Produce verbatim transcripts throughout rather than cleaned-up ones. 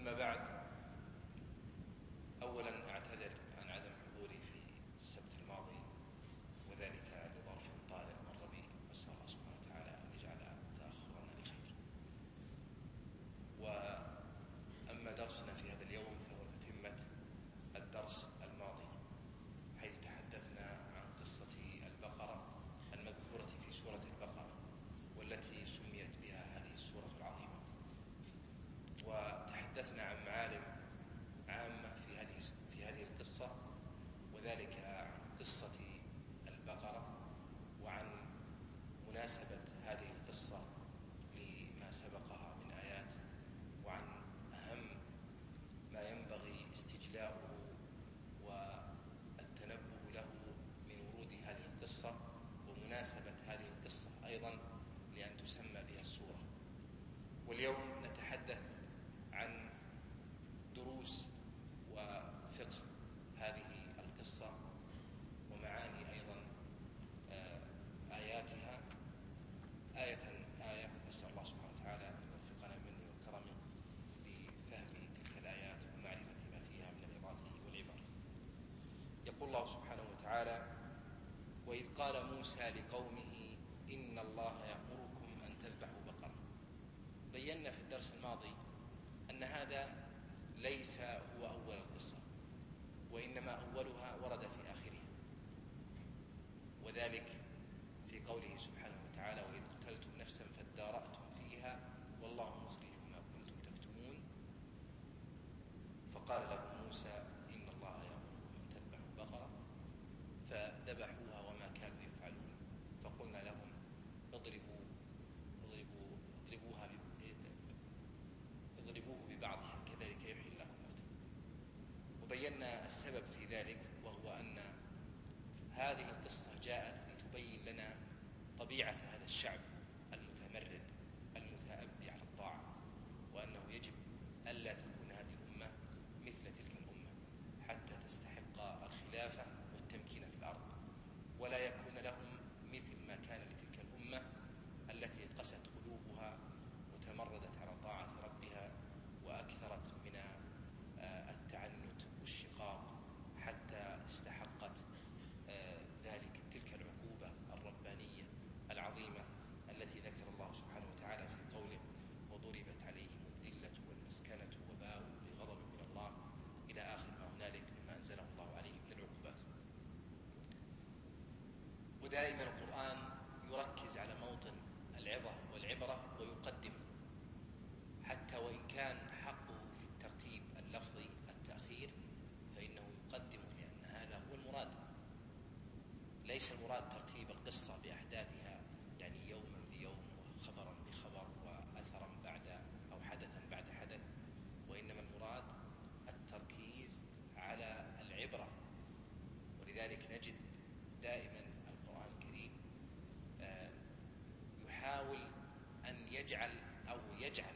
أما بعد، أولا أعتذر عن عدم حضوري في السبت الماضي، وذلك لظرف طارئ مر بي، أسأل الله سبحانه وتعالى أن يجعل تأخرنا لخير. وأما درسنا في هذا اليوم فهو تتمة الدرس الماضي، حيث تحدثنا عن قصة البقرة المذكورة في سورة البقرة، والتي سميت بها هذه السورة العظيمة، وتحدثنا عن معالم عامة في هذه في هذه القصة، وذلك عن قصة البقرة وعن مناسبة هذه القصة لما سبقها من آيات، وعن أهم ما ينبغي استجلاؤه والتنبه له من ورود هذه القصة، ومناسبة هذه القصة أيضا لأن تسمى بها السورة. واليوم نتحدث عن دروس وفقه هذه القصة ومعاني أيضا آياتها آية آية. نسأل الله سبحانه وتعالى أن يوفقنا منه وكرمه لفهم تلك الآيات ومعرفة ما فيها من العظات والعبر. يقول الله سبحانه وتعالى: وإذ قال موسى لقومه إن الله يأمركم أن تذبحوا بقرة. بينا في الدرس الماضي أن هذا ليس هو أول القصة، وإنما أولها ورد في آخرها، وذلك في قوله سبحانه وتعالى: وإذ قتلتم نفسا فادارأتم فيها والله مخرج ما كنتم تكتمون، فقال لهم موسى إن الله يأمركم أن تذبحوا بقرة، فذبحوها وما كانوا يفعلون، فقلنا لهم اضربوا اضربوا اضربوها اضربوه ببعضها كذلك يحيي الله الموتى. وبينا السبب في ذلك، وهو أن هذه القصة جاءت لتبين لنا طبيعة هذا الشعب المتمرد المتأبي على الطاعة، وأنه يجب ألا تكون هذه الأمة مثل تلك الأمة حتى تستحق الخلافة والتمكين في الأرض، ولا يكون لهم مثل ما كان لتلك الأمة التي قست قلوبها وتمردت على طاعة ربها وأكثرت من التعنت والشقاق حتى استحقت ذلك تلك العقوبة الربانية العظيمة التي ذكر الله سبحانه وتعالى في قوله: وضربت عليهم الذلة والمسكنة وباءوا بغضب من الله، إلى آخر ما هنالك مما أنزله الله عليهم من العقوبات. ودائما القرآن يركز على موطن العظة والعبرة ويقدم، حتى وإن كان حقه في الترتيب اللفظي التأخير فإنه يقدم، لأن هذا هو المراد. ليس المراد ترتيب القصة بأحداثها، يعني يوما بيوم وخبرا بخبر وأثرا بعد أو حدثا بعد حدث، وإنما المراد التركيز على العبرة. ولذلك نجد دائما القرآن الكريم يحاول أن يجعل أو يجعل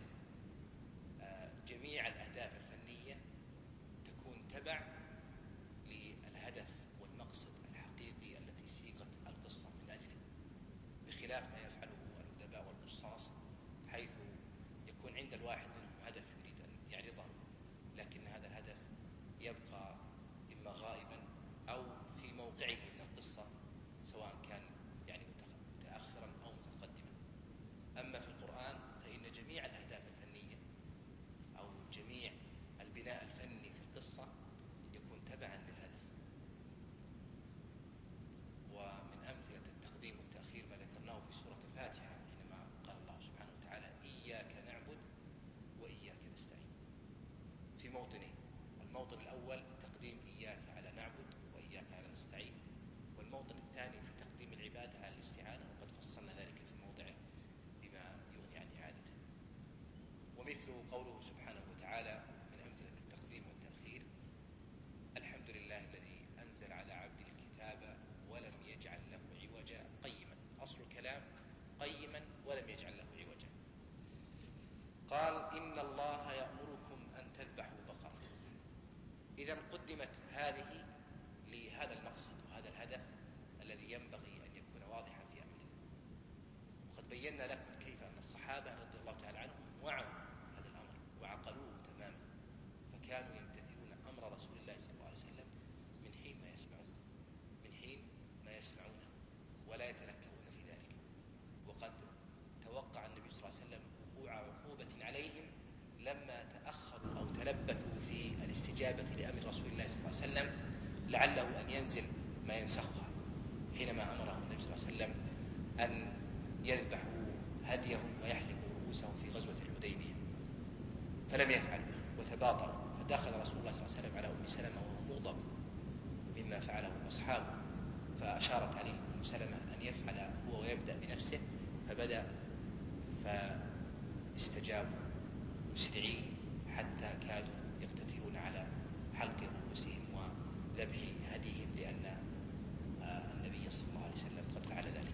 جميع الأهداف الفنية تكون تبع للهدف والمقصد الحقيقي التي سيقت القصة من أجله، بخلاف ما يفعله الأدباء والقصاص، حيث يكون عند الواحد منهم هدف يريد أن يعرضه، لكن هذا الهدف يبقى إما غائبا أو في موقعه من القصة، سواء كان يعني متأخرا أو متقدما. أما في القرآن فإن جميع الأهداف الفنية أو جميع البناء الفني في القصة يكون تبعا للهدف. ومن أمثلة التقديم والتأخير ما ذكرناه في سورة الفاتحة، حينما قال الله سبحانه وتعالى: إياك نعبد وإياك نستعين، في موطنين: الموطن الأول تقديم إياك على نعبد وإياك على نستعين، والموطن الثاني في تقديم العبادة على الاستعانة، وقد فصلنا ذلك في موضعه بما يغني عن إعادته. ومثل قوله سبحانه وتعالى من أمثلة التقديم والتأخير: الحمد لله الذي أنزل على عبده الكتاب ولم يجعل له عوجا قيما. أصل الكلام قيما ولم يجعل له عوجا. قال: إن الله يأمركم أن تذبحوا بقرة. إذا قدمت هذه لهذا المقصد وهذا الهدف الذي ينبغي أن يكون واضحا في أمره. وقد بينا لكم كيف أن الصحابة رضي الله تعالى عنهم وعوا هذا الأمر وعقلوه تماما، عليهم لما تأخروا أو تلبثوا في الاستجابة لأمر رسول الله صلى الله عليه وسلم لعله أن ينزل ما ينسخها، حينما أمرهم النبي صلى الله عليه وسلم أن يذبحوا هديهم ويحلقوا رؤوسهم في غزوة الحديبية، فلم يفعلوا وتباطروا، فدخل رسول الله صلى الله عليه وسلم على أم سلمة وهو مغضب مما فعله أصحابه، فأشارت عليه أم سلمة أن يفعل هو ويبدأ بنفسه، فبدأ فاستجابوا مسرعين حتى كادوا يقتتلون على حلق رؤوسهم وذبح هديهم، لأن النبي صلى الله عليه وسلم قد فعل ذلك.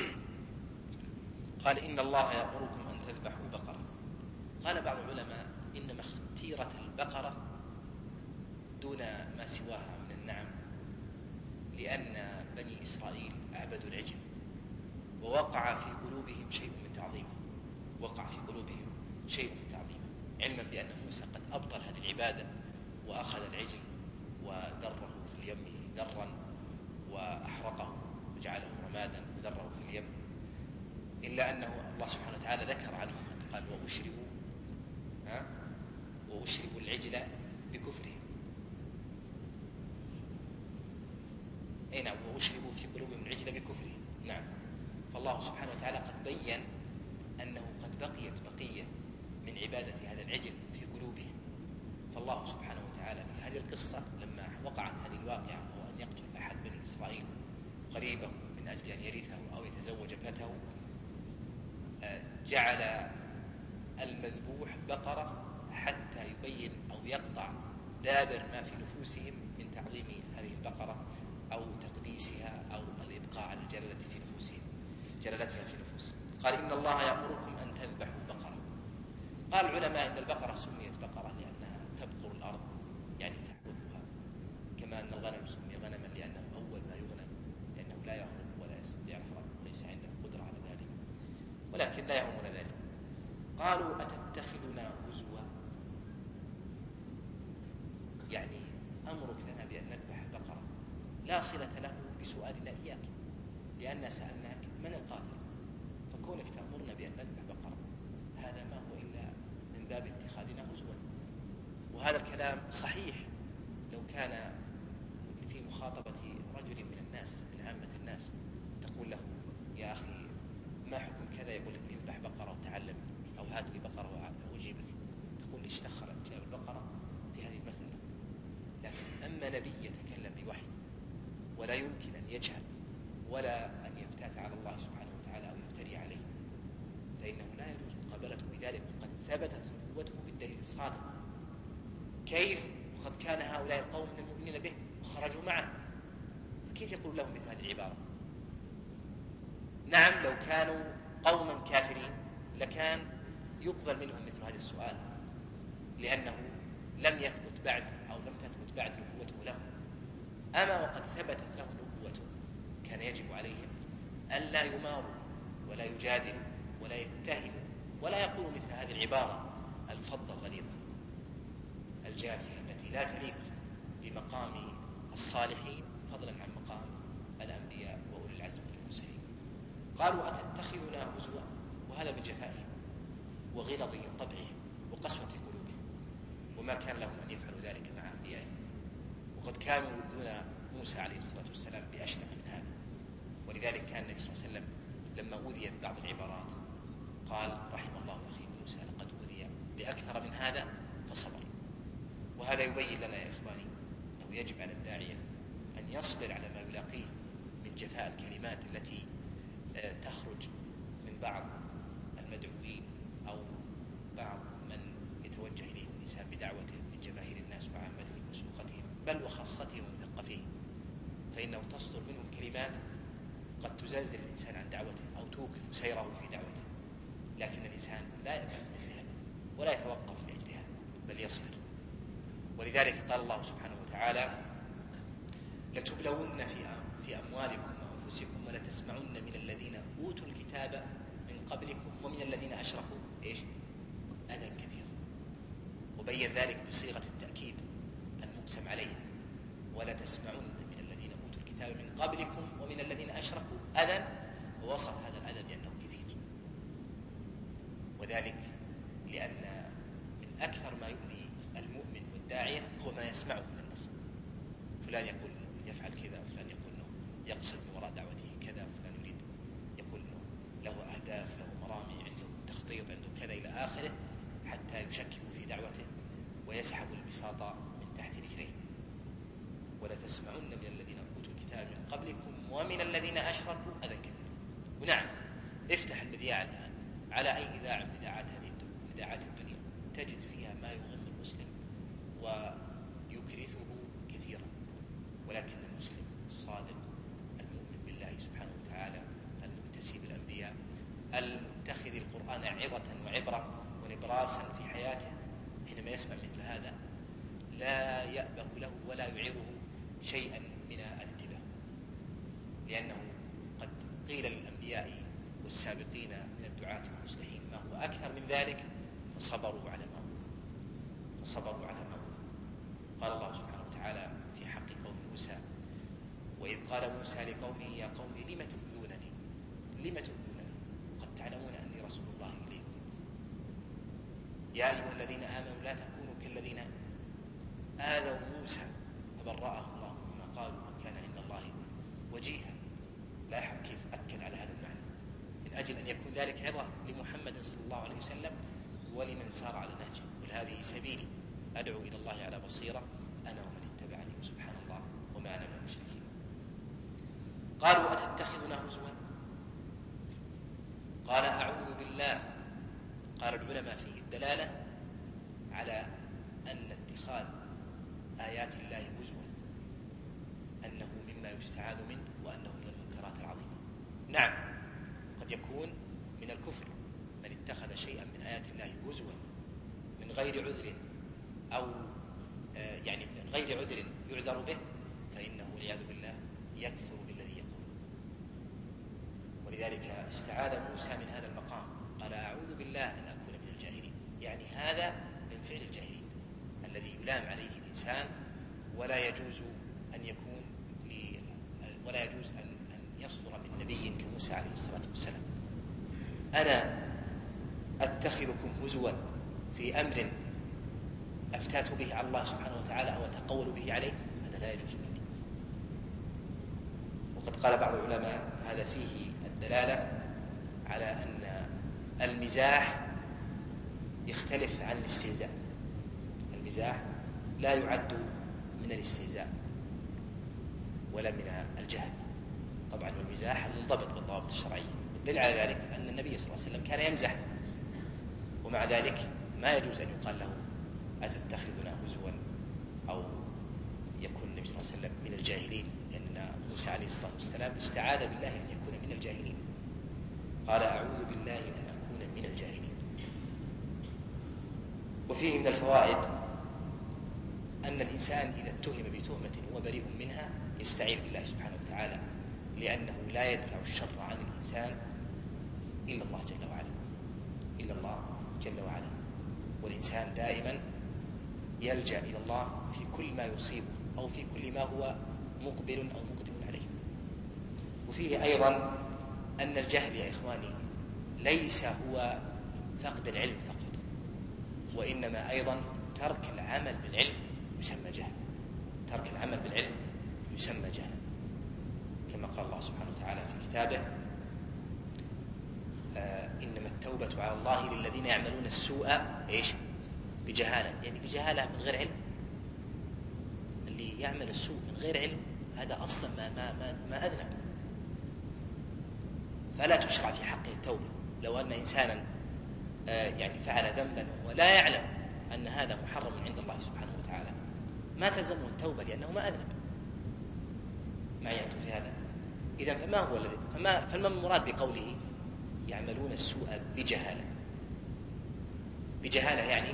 قال إن الله يأمركم أن تذبحوا بقرة. قال بعض العلماء إنما اختيرت البقرة دون ما سواها من النعم لأن بني إسرائيل أعبدوا العجل، ووقع في قلوبهم شيء من تعظيمه، وقع في قلوبهم شيء من تعظيمه، علما بأن موسى قد أبطل هذه العبادة وأخذ العجل ودره في اليم ذرا وأحرقه وجعله رمادا وذره في اليم، إلا أنه الله سبحانه وتعالى ذكر عنهم قال وأشربوا ها وأشربوا العجل بكفرهم، أي نعم، وأشربوا في قلوبهم العجل بكفرهم. نعم، فالله سبحانه وتعالى قد بين أنه قد بقيت بقية من عبادة هذا العجل في قلوبهم، فالله سبحانه وتعالى في هذه القصة لما وقعت هذه الواقعة وهو أن يقتل أحد بني إسرائيل قريبه من أجل أن يرثه أو يتزوج ابنته، جعل المذبوح بقرة حتى يبين أو يقطع دابر ما في نفوسهم من تعظيم هذه البقرة أو تقديسها أو الإبقاء على الجلالة في نفوسهم جلالتها في نفوسهم. قال إن الله يأمركم أن تذبحوا بقرة. قال العلماء إن البقرة سميت بقرة لأنها تبقر الأرض، يعني تحوثها، كما أن الغنم سمي غنما لأنه أول ما يغنم، لأنه لا يهرب ولا يستطيع الهرب وليس عنده قدرة على ذلك، ولكن لا يهمنا ذلك. قالوا أتتخذنا هزوا، يعني أمرك لنا بأن نذبح بقرة لا صلة له بسؤالنا إياك، لأننا سألناك من القاتل، فكونك تأمرنا بأن نذبح بقرة هذا ما هو إلا من باب اتخاذنا هزوا. وهذا الكلام صحيح لو كان في مخاطبة رجل من الناس من عامة الناس، تقول له يا أخي ما حكم كذا، يقول لك اذبح بقرة وتعلم، أو هات لي بقرة وأجيب لك، تقول ليش دخل جاب البقرة في هذه المسألة. لكن أما نبي يتكلم بوحي ولا يمكن أن يجهل ولا أن يفتات على الله سبحانه وتعالى أو يفتري عليه، فإنه لا يجوز مقابلته بذلك، وقد ثبتت نبوته بالدليل الصادق. كيف وقد كان هؤلاء القوم من المؤمنين به وخرجوا معه، فكيف يقول لهم مثل هذه العبارة؟ نعم لو كانوا قوما كافرين لكان يقبل منهم مثل هذا السؤال، لأنه لم يثبت بعد أو لم تثبت بعد نبوته له. أما وقد ثبتت له نبوته كان يجب عليهم ألا يماروا ولا يجادلوا ولا يتهموا ولا يقولوا مثل هذه العبارة الفضة الغليظة الجافية التي لا تليق بمقام الصالحين فضلا عن مقام الأنبياء وأولي العزم من المرسلين. قالوا أتتخذنا هزوا، وهذا من جفائهم وغلظ طبعهم وقسوة قلوبهم، وما كان لهم أن يفعلوا ذلك مع أنبيائهم، وقد كانوا يؤذون موسى عليه الصلاة والسلام بأشنع من هذا. ولذلك كان النبي صلى الله عليه وسلم لما أوذي ببعض العبارات قال رحم الله أخي موسى لقد أوذي بأكثر من هذا فصبر. وهذا يبين لنا يا إخواني أنه يجب على الداعية أن يصبر على ما يلاقيه من جفاء الكلمات التي تخرج من بعض المدعوين أو بعض من يتوجه إليه الإنسان بدعوته من جماهير الناس وعامتهم وسوقتهم بل وخاصتهم ومثقفين، فإنه تصدر منهم كلمات قد تزلزل الإنسان عن دعوته أو توقف سيره في دعوته، لكن الإنسان لا يأمن من هذا ولا يتوقف لأجل هذا بل يصبر. ولذلك قال الله سبحانه وتعالى لتبلون في في أموالكم وأنفسكم ولتسمعن من الذين أوتوا الكتاب من قبلكم ومن الذين أشركوا إيش؟ أذى كثير، وبين ذلك بصيغة التأكيد المقسم عليه، ولا تسمعن من الذين أوتوا الكتاب من قبلكم ومن الذين أشركوا أذى، ووصف هذا الأذى بأنه كثير، وذلك لأن من أكثر ما يؤذي المؤمن والداعية هو ما يسمعه من النص. فلان يقول يفعل كذا، فلان يقول أنه يقصد من وراء دعوته كذا، فلان يريد يقول أنه له أهداف، له مرامي، عنده تخطيط، عنده كذا إلى آخره، حتى يشكك في دعوته ويسحب البساط من تحت رجليه. ولتسمعن من الذين أوتوا الكتاب من قبلكم ومن الذين أشركوا أذى كثيرا. ونعم، افتح المذياع الآن على أي إذاعة من إذاعات هذه إذاعات الدنيا، تجد فيها ما يغم المسلم ويكرثه كثيرا. ولكن المسلم الصادق المؤمن بالله سبحانه وتعالى المتسي بالأنبياء المتخذ القرآن عظة وعبرة ونبراسا في حياته، حينما يسمع مثل هذا لا يأبه له ولا يعيره شيئا من الانتباه، لأنه قد قيل للأنبياء والسابقين من الدعاة المصلحين ما هو أكثر من ذلك فصبروا على ما فصبروا على ما قال الله سبحانه وتعالى في حق قوم موسى: وإذ قال موسى لقومه يا قوم لم تؤذونني لم تؤذونني قد تعلمون أني رسول الله إليكم يا أيها الذين آمنوا لا تكونوا كالذين آذوا موسى فبرأه الله مما قالوا وكان عند الله وجيها. لاحظ كيف أكد على هذا المعنى من أجل أن يكون ذلك عظة لمحمد صلى الله عليه وسلم ولمن سار على نهجه. قل هذه سبيلي أدعو إلى الله على بصيرة أنا ومن اتبعني وسبحان الله وما أنا من المشركين. قالوا أتتخذنا هزوا؟ قال أعوذ بالله. قال العلماء فيه الدلالة على أن اتخاذ آيات الله هزوا أنه مما يستعاذ منه وأنه من المنكرات العظيمة. نعم، قد يكون من الكفر من اتخذ شيئا من آيات الله هزوا من غير عذر أو آه يعني من غير عذر يعذر به، فإنه والعياذ بالله يكفر بالذي يقول. ولذلك استعاذ موسى من هذا المقام، قال أعوذ بالله أن أكون من الجاهلين، يعني هذا من فعل الجاهلين الذي يلام عليه الإنسان ولا يجوز أن يكون ولا يجوز أن يصدر من نبي كموسى عليه الصلاة والسلام. أنا أتخذكم هزوا في أمر أفتات به على الله سبحانه وتعالى أو أتقول به عليه، هذا لا يجوز مني. وقد قال بعض العلماء هذا فيه الدلالة على أن المزاح يختلف عن الاستهزاء. المزاح لا يعد من الاستهزاء ولا من الجهل طبعا، والمزاح المنضبط بالضوابط الشرعية. والدليل على ذلك أن النبي صلى الله عليه وسلم كان يمزح، ومع ذلك ما يجوز أن يقال له أتتخذنا هزوا أو يكون النبي صلى الله عليه وسلم من الجاهلين، لأن موسى عليه الصلاة والسلام استعاذ بالله أن يكون من الجاهلين. قال أعوذ بالله أن أكون من الجاهلين. وفيه من الفوائد أن الإنسان إذا اتهم بتهمة هو بريء منها يستعيذ بالله سبحانه وتعالى، لأنه لا يدفع الشر عن الإنسان إلا الله جل وعلا إلا الله جل وعلا. والإنسان دائما يلجأ إلى الله في كل ما يصيبه أو في كل ما هو مقبل أو مقدم عليه. وفيه أيضا أن الجهل يا إخواني ليس هو فقد العلم فقط، وإنما أيضا ترك العمل بالعلم يسمى جهل. ترك العمل بالعلم يسمى جهل، كما قال الله سبحانه وتعالى في كتابه: آه إنما التوبة على الله للذين يعملون السوء إيش؟ بجهالة، يعني بجهالة من غير علم. اللي يعمل السوء من غير علم هذا أصلا ما, ما, ما, ما أذنب، فلا تشرع في حقه التوبة. لو أن إنسانا آه يعني فعل ذنبا ولا يعلم أن هذا محرم عند الله سبحانه وتعالى ما تلزمه التوبة لأنه ما أذنب. معي أنتم في هذا؟ إذا فما هو الذي فما فما المراد بقوله يعملون السوء بجهالة؟ بجهالة يعني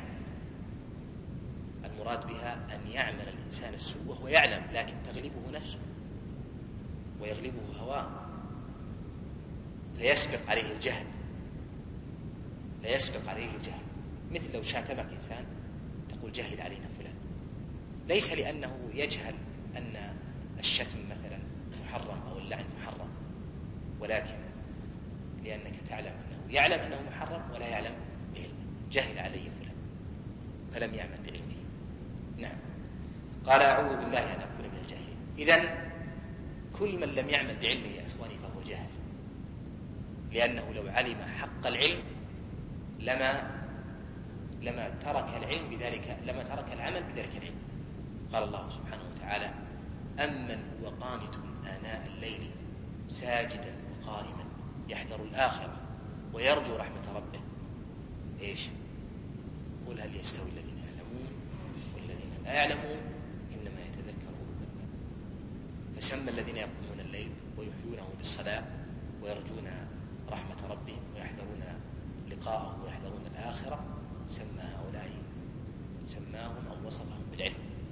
المراد بها أن يعمل الإنسان السوء وهو يعلم، لكن تغلبه نفسه ويغلبه هواه فيسبق عليه الجهل فيسبق عليه الجهل مثل لو شاتمك إنسان تقول جهل علينا فلان، ليس لأنه يجهل أن الشتم مثلا محرم أو اللعن محرم، ولكن لأنك تعلم أنه يعلم أنه محرم ولا يعلم بعلم. جهل عليه فلان فلم يعمل بعلمه. نعم. قال أعوذ بالله أن أكون من الجاهلين. إذن كل من لم يعمل بعلمه يا إخواني فهو جاهل، لأنه لو علم حق العلم لما لما ترك العلم بذلك لما ترك العمل بذلك العلم. قال الله سبحانه وتعالى: أمن هو قانت آناء الليل ساجدا وقائما يحذر الآخرة ويرجو رحمة ربه. إيش؟ قل هل يستوي الذين يعلمون والذين لا يعلمون إنما يتذكر أولو الألباب. فسمى الذين يقومون الليل ويحيونه بالصلاة ويرجون رحمة ربهم ويحذرون لقاءه ويحذرون الآخرة، سمى هؤلاء سماهم أو وصفهم بالعلم.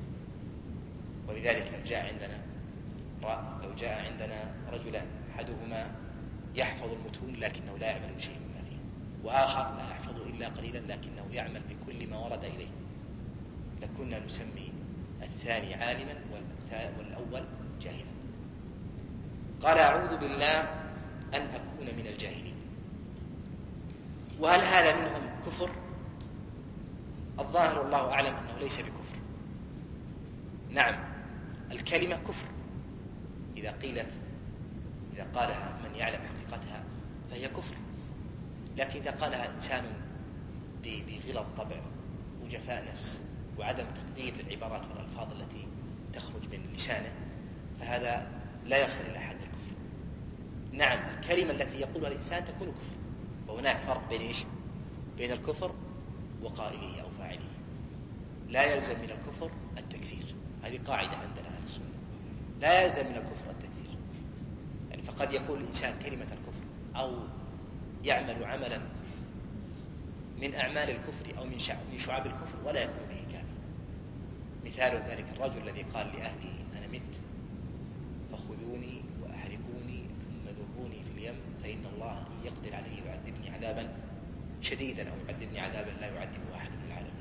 ولذلك لو جاء عندنا لو جاء عندنا رجلان أحدهما يحفظ المتون لكنه لا يعمل بشيء مما فيه، وآخر لا يحفظ إلا قليلا لكنه يعمل بكل ما ورد إليه، لكنا نسمي الثاني عالما والأول جاهلا. قال: أعوذ بالله أن أكون من الجاهلين. وهل هذا منهم كفر؟ الظاهر الله أعلم أنه ليس بكفر. نعم، الكلمة كفر إذا قيلت إذا قالها من يعلم حقيقتها فهي كفر، لكن إذا قالها إنسان بغلظ طبع وجفاء نفس وعدم تقدير للعبارات والألفاظ التي تخرج من لسانه فهذا لا يصل إلى حد الكفر. نعم، الكلمة التي يقولها الإنسان تكون كفر، وهناك فرق بين إيش؟ بين الكفر وقائله أو فاعله. لا يلزم من الكفر التكفير، هذه قاعدة عندنا أهل السنة، لا يلزم من الكفر التكفير. يعني فقد يقول الإنسان كلمة الكفر أو يعمل عملا من أعمال الكفر أو من من شعاب الكفر ولا يكون به كافر. مثال ذلك الرجل الذي قال لأهله: أنا مت فخذوني وأحرقوني ثم ذروني في اليم فإن الله إن يقدر عليه يعذبني عذابا شديدا أو يعذبني عذابا لا يعذبه أحد في العالمين.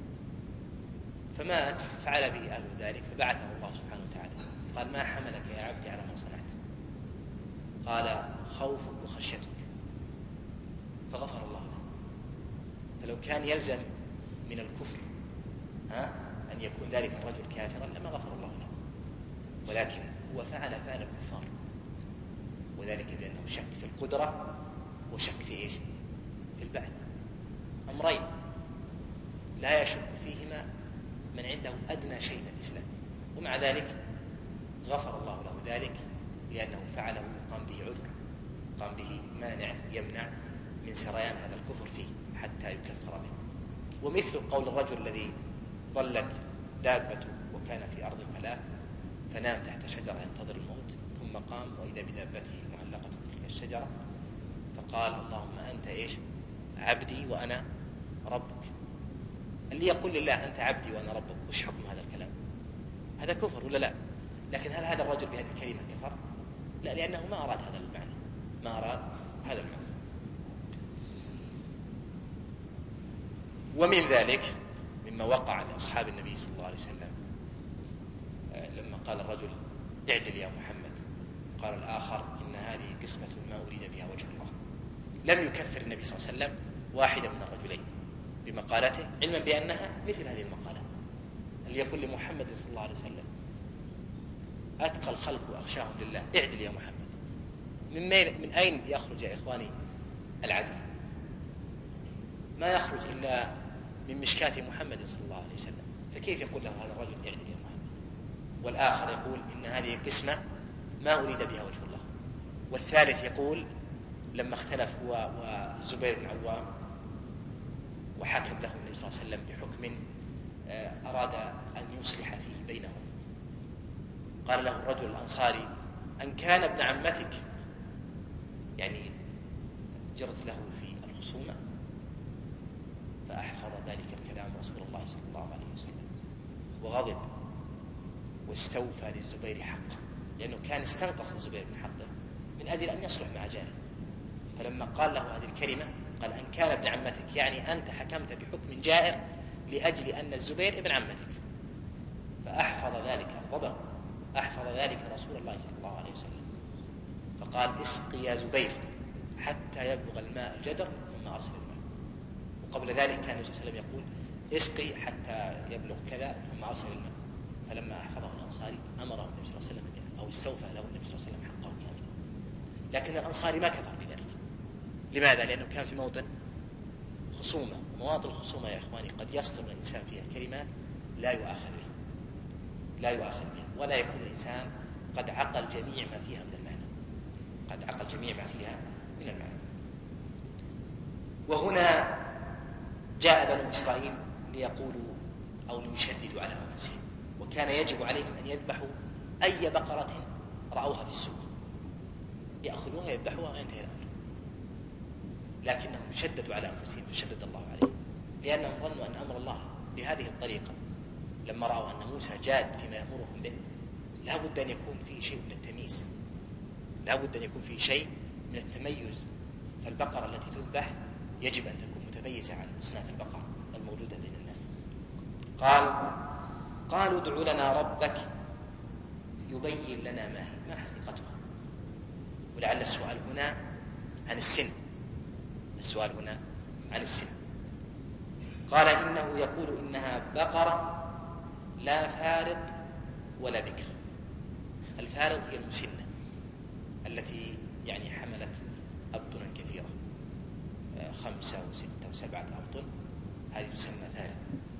فمات فعل به أهل ذلك فبعثه الله سبحانه وتعالى قال: ما حملك يا عبدي على ما صنعت؟ قال: خوفك وخشيتك، فغفر الله له. فلو كان يلزم من الكفر ها أن يكون ذلك الرجل كافرا لما غفر الله له، ولكن هو فعل فعل الكفار، وذلك بأنه شك في القدرة وشك في إيش؟ في البعث، أمرين لا يشك فيهما من عنده أدنى شيء من الإسلام، ومع ذلك غفر الله له ذلك لأنه فعله قام به عذر، قام به مانع يمنع من سريان هذا الكفر فيه حتى يكفر به. ومثل قول الرجل الذي ضلت دابته وكان في أرض فلاة فنام تحت شجرة ينتظر الموت ثم قام وإذا بدابته معلقة في تلك الشجرة فقال: اللهم أنت إيش؟ عبدي وأنا ربك. اللي يقول لله أنت عبدي وأنا ربك وش حكم هذا الكلام؟ هذا كفر ولا لا؟ لكن هل هذا الرجل بهذه الكلمة كفر؟ لا، لأنه ما أراد هذا المعنى، ما أراد هذا المعنى. ومن ذلك مما وقع لأصحاب النبي صلى الله عليه وسلم لما قال الرجل: اعدل يا محمد، قال الآخر: إن هذه قسمة ما أريد بها وجه الله. لم يكفر النبي صلى الله عليه وسلم واحدا من الرجلين بمقالته، علما بأنها مثل هذه المقالة اللي يقول لمحمد صلى الله عليه وسلم: أتقى الخلق وأخشاهم لله، اعدل يا محمد. من, من أين يخرج يا إخواني العدل؟ ما يخرج إلا من مشكاة محمد صلى الله عليه وسلم، فكيف يقول له هذا الرجل اعدل يا محمد؟ والآخر يقول: إن هذه قسمة ما أريد بها وجه الله. والثالث يقول لما اختلف هو والزبير بن عوام وحكم له النبي صلى الله عليه وسلم بحكم أراد أن يصلح فيه بينهم، قال له الرجل الأنصاري: أن كان ابن عمتك، يعني جرت له في الخصومة. فأحفظ ذلك الكلام رسول الله صلى الله عليه وسلم وغضب واستوفى للزبير حقه، لأنه كان استنقص الزبير من حقه من أجل أن يصلح مع جاره. فلما قال له هذه الكلمة قال: أن كان ابن عمتك، يعني أنت حكمت بحكم جائر لأجل أن الزبير ابن عمتك. فأحفظ ذلك أغضبه، أحفظ ذلك رسول الله صلى الله عليه وسلم، فقال: اسقي يا زبير حتى يبلغ الماء الجدر ثم أرسل الماء. قبل ذلك كان النبي صلى الله عليه وسلم يقول اسقي حتى يبلغ كذا ثم أرسل الماء، فلما أحفظه الأنصاري أمره النبي صلى الله عليه وسلم أو استوفى له النبي صلى الله عليه وسلم حقه كاملا. لكن الأنصاري ما كفر بذلك. لماذا؟ لأنه كان في موطن خصومة، ومواطن الخصومة يا إخواني قد يصدر الإنسان فيها كلمات لا يؤاخذ بها لا يؤاخذ بها ولا يكون الإنسان قد عقل جميع ما فيها من المعنى قد عقل جميع ما فيها من المعنى. وهنا جاء بنو إسرائيل ليقولوا أو ليشددوا على أنفسهم، وكان يجب عليهم أن يذبحوا أي بقرة رأوها في السوق، يأخذوها يذبحوها وينتهي الأمر. لكنهم شددوا على أنفسهم فشدد الله عليهم، لأنهم ظنوا أن أمر الله بهذه الطريقة. لما رأوا أن موسى جاد فيما يأمرهم به لا بد أن يكون فيه شيء من التمييز، لا بد أن يكون فيه شيء من التميز. فالبقرة التي تذبح يجب أن تكون متميزة عن أصناف البقر الموجودة بين الناس. قال قالوا ادع لنا ربك يبين لنا ما هي ما حقيقتها. ولعل السؤال هنا عن السن السؤال هنا عن السن. قال إنه يقول إنها بقرة لا فارض ولا بكر. الفارض هي المسنة التي يعني حملت أبطنا كثيرة، خمسة وستة وسبعة أبطن، هذه تسمى فارض.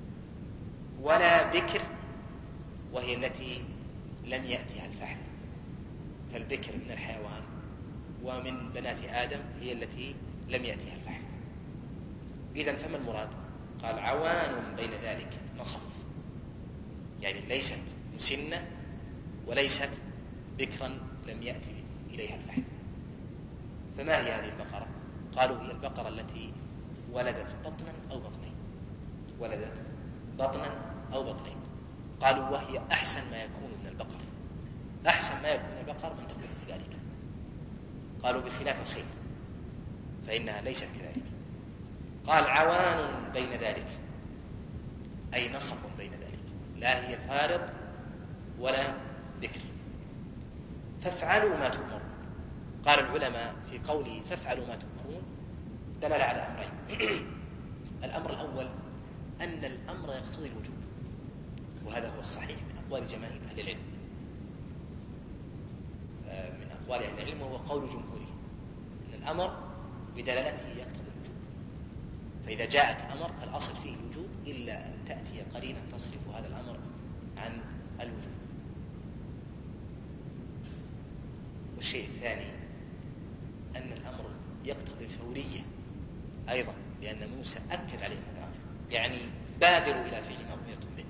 ولا بكر وهي التي لم يأتها الفحل، فالبكر من الحيوان ومن بنات آدم هي التي لم يأتها الفحل. إذن فما المراد؟ قال عوان بين ذلك، نصف، يعني ليست مسنة وليست بكرا لم يأتي إليها الفحل. فما هي هذه البقرة؟ قالوا هي البقرة التي ولدت بطنا أو بطنين ولدت بطنا أو بطنين. قالوا وهي أحسن ما يكون من البقر، أحسن ما يكون من البقر من تكون كذلك. قالوا بخلاف الخيل فإنها ليست كذلك. قال عوان بين ذلك أي نصف بين ذلك، لا هي فارض ولا بكر. فافعلوا ما تؤمرون. قال العلماء في قوله فافعلوا ما تؤمرون دلالة على أمرين. الأمر الأول أن الأمر يقتضي الوجوب، وهذا هو الصحيح من أقوال جماهير أهل العلم، من أقوال أهل العلم وهو قول جمهورهم أن الأمر بدلالته يقتضي الوجوب. فإذا جاءك أمر فالأصل فيه الوجوب إلا أن تأتي قرينة تصرف هذا الأمر عن الوجوب. والشيء الثاني أن الأمر يقتضي الفورية أيضا، لأن موسى أكد عليه هذا الأمر، يعني بادروا إلى فعل ما أمرتم به.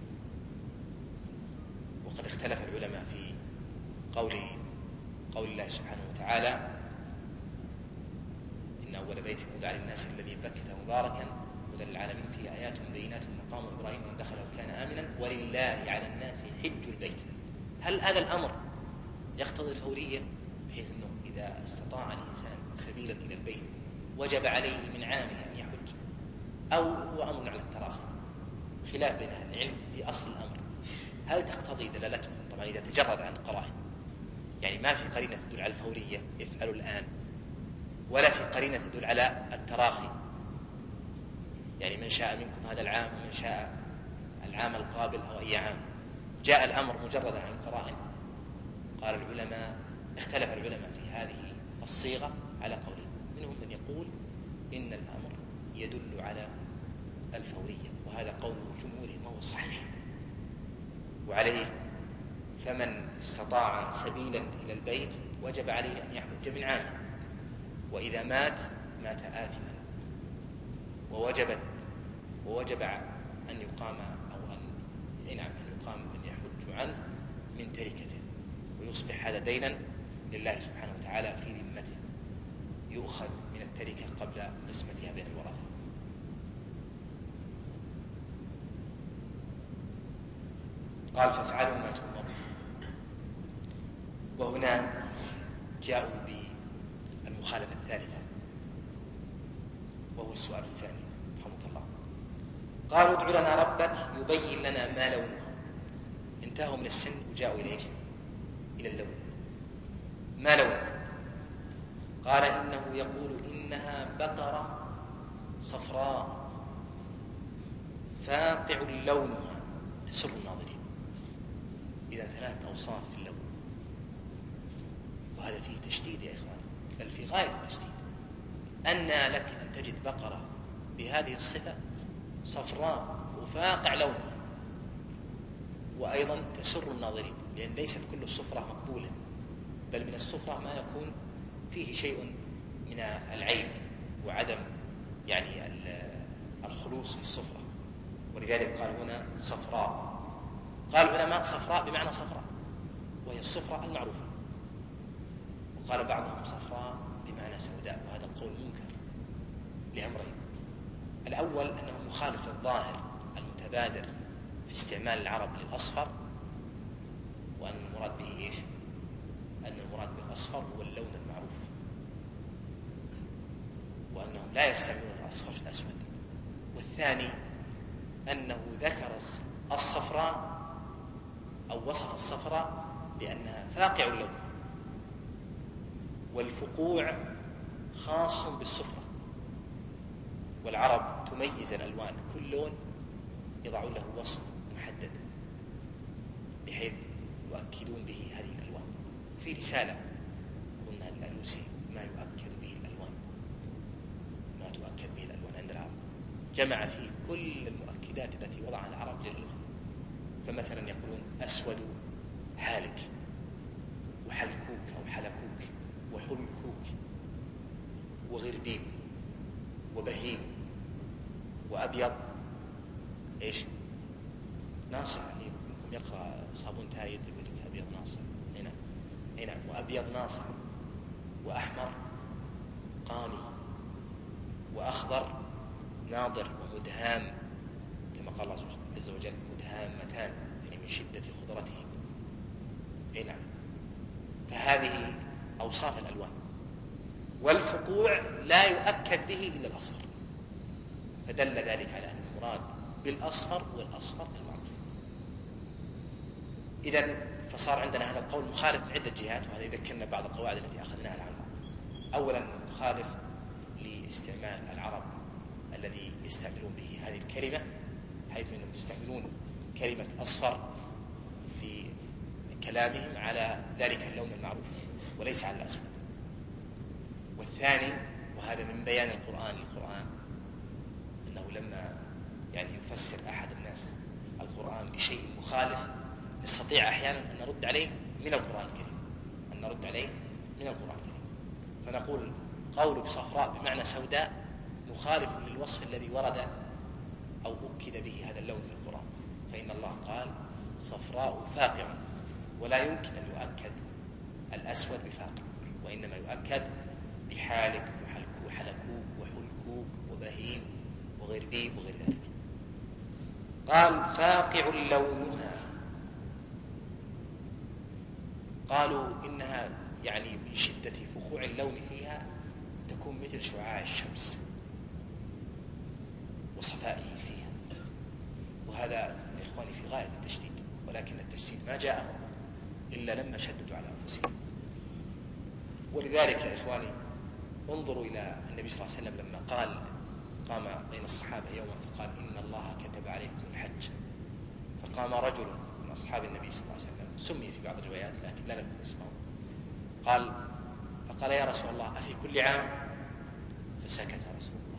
وقد اختلف العلماء في قول قول الله سبحانه وتعالى إن أول بيت وضع للناس الذي ببكة مباركا هدى للعالمين فيه آيات بينات مقام إبراهيم ومن دخله كان آمنا ولله على الناس حج البيت. هل هذا الأمر يقتضي الفورية بحيث أنه إذا استطاع الإنسان سبيلا إلى البيت وجب عليه من عامه أن يحج، أو هو أمر على التراخي؟ خلاف بين أهل العلم في أصل الأمر. هل تقتضي دلالته؟ طبعا إذا تجرد عن القرائن، يعني ما في قرينة تدل على الفورية افعلوا الآن، ولا في قرينة تدل على التراخي، يعني من شاء منكم هذا العام ومن شاء العام القابل أو أي عام. جاء الأمر مجردا عن القرائن. قال العلماء اختلف العلماء في هذه الصيغة على قولين، منهم من يقول إن الأمر يدل على الفورية، وهذا قول جمهورهم وهو صحيح. وعليه فمن استطاع سبيلا إلى البيت وجب عليه أن يحج من عامه، وإذا مات مات آثما، ووجبت ووجب أن يقام أو أن نعم أن يقام من يحج عنه من تركته، ويصبح هذا دينا لله سبحانه وتعالى في ذمته، يؤخذ من التركة قبل قسمتها بين الورثة. قال فافعلوا ما تؤمرون. وهنا جاءوا بالمخالفة الثالثة وهو السؤال الثاني رحمك الله. قالوا ادع لنا ربك يبين لنا ما لونها. انتهوا من السن وجاءوا إليه إلى اللون. ما لونها؟ قال إنه يقول إنها بقرة صفراء فاقع لونها تسر الناظرين. إذا ثلاثة أوصاف في اللون، وهذا فيه تشديد يا إخوان، بل في غاية التشديد. أن لك أن تجد بقرة بهذه الصفة صفراء وفاقع لونها وأيضا تسر الناظرين، لأن ليست كل الصفرة مقبولة، بل من الصفرة ما يكون فيه شيء من العيب وعدم يعني الخلوص في الصفرة، ولذلك قال هنا صفراء. قال العلماء صفراء بمعنى صفراء، وهي الصفرة المعروفة، وقال بعضهم صفراء بمعنى سوداء، وهذا القول منكر لأمرين. الأول أنه مخالف للظاهر المتبادر في استعمال العرب للأصفر، وأن المراد به إيش؟ أن المراد بالأصفر هو اللون المعروف، وأنهم لا يستعملون الأصفر في الأسود. والثاني أنه ذكر الصفراء أو وصف الصفراء بأنها فاقع اللون، والفقوع خاص بالصفرة، والعرب تميز الألوان، كل لون يضع له وصف محدد بحيث يؤكدون به هذه الألوان. في رسالة قلنا الألوسي ما يؤكد به الألوان، ما تؤكد به الألوان عند العرب، جمع فيه كل المؤكدات التي وضعها العرب للألوان. فمثلا يقولون أسود حالك، وحلكوك أو حلكوك، وحلكوك، وغربيب، وبهيم، وأبيض إيش؟ ناصع. يعني منكم يقرأ صابون تايد يقول لك أبيض ناصع، هنا هنا وأبيض ناصع، وأحمر قاني، وأخضر ناظر، ومدهام كما قال الله عز وجل مدهامتان، يعني من شدة خضرته. هنا فهذه أوصاف الألوان، والفقوع لا يؤكد به إلا الأصفر، فدل ذلك على أن المراد بالأصفر هو الأصفر المعروف. إذن فصار عندنا هذا القول مخالف من عدة جهات، وهذا يذكرنا بعض القواعد التي أخذناها عنها. أولا مخالف لاستعمال العرب الذي يستعملون به هذه الكلمة، حيث أنهم يستعملون كلمة أصفر في كلامهم على ذلك اللون المعروف وليس على الأسود. والثاني، وهذا من بيان القرآن للقرآن، أنه لما يعني يفسر أحد الناس القرآن بشيء مخالف نستطيع أحيانا أن نرد عليه من القرآن الكريم، أن نرد عليه من القرآن الكريم، فنقول قولك صفراء بمعنى سوداء مخالف للوصف الذي ورد أو أكد به هذا اللون في القرآن، فإن الله قال صفراء فاقع، ولا يمكن أن يؤكد الأسود بفاقع، وإنما يؤكد بحالك وحلكوك وحلكوك وبهيم وغربيب وغير ذلك. قال فاقع لونها، قالوا إنها يعني من شدة فقوع اللون فيها تكون مثل شعاع الشمس وصفائه فيها، وهذا يا إخواني في غاية التشديد، ولكن التشديد ما جاء إلا لما شددوا على أنفسهم. ولذلك يا إخواني انظروا إلى النبي صلى الله عليه وسلم لما قال قام بين الصحابة يوما فقال إن الله كتب عليكم الحج، فقام رجل من أصحاب النبي صلى الله عليه وسلم سمي في بعض الروايات لكن لا نذكر اسمه، قال فقال يا رسول الله أفي كل عام؟ فسكت رسول الله،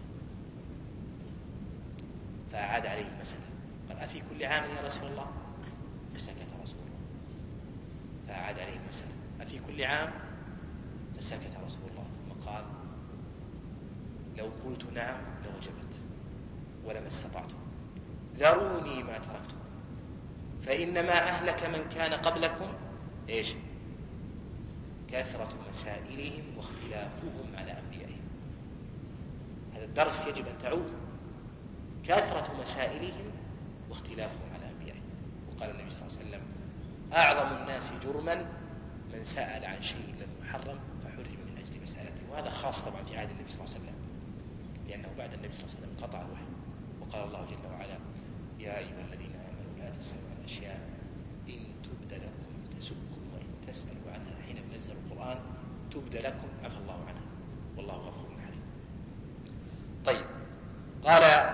فأعاد عليه المسألة قال أفي كل عام يا رسول الله؟ فسكت رسول الله، فأعاد عليه المسألة أفي كل عام؟ فسكت رسول الله، ثم قال لو قلت نعم لوجبت ولما استطعت، ذروني ما تركتكم فإنما أهلك من كان قبلكم إيش؟ كثرة مسائلهم واختلافهم على أنبيائهم. هذا الدرس يجب أن تعود، كثرة مسائلهم واختلافهم على أنبيائهم. وقال النبي صلى الله عليه وسلم أعظم الناس جرما من سأل عن شيء لم يحرم فحرم من أجل مسألته، وهذا خاص طبعا في عهد النبي صلى الله عليه وسلم، لأنه بعد النبي صلى الله عليه وسلم قطع الوحي، وقال الله جل وعلا يا أيها الذين آمنوا لا تسألوا عن أشياء إن تبد لكم تسؤكم وإن تسألوا عنها حين ينزل القرآن تبد لكم عفى الله عنها والله غفور حليم. طيب قال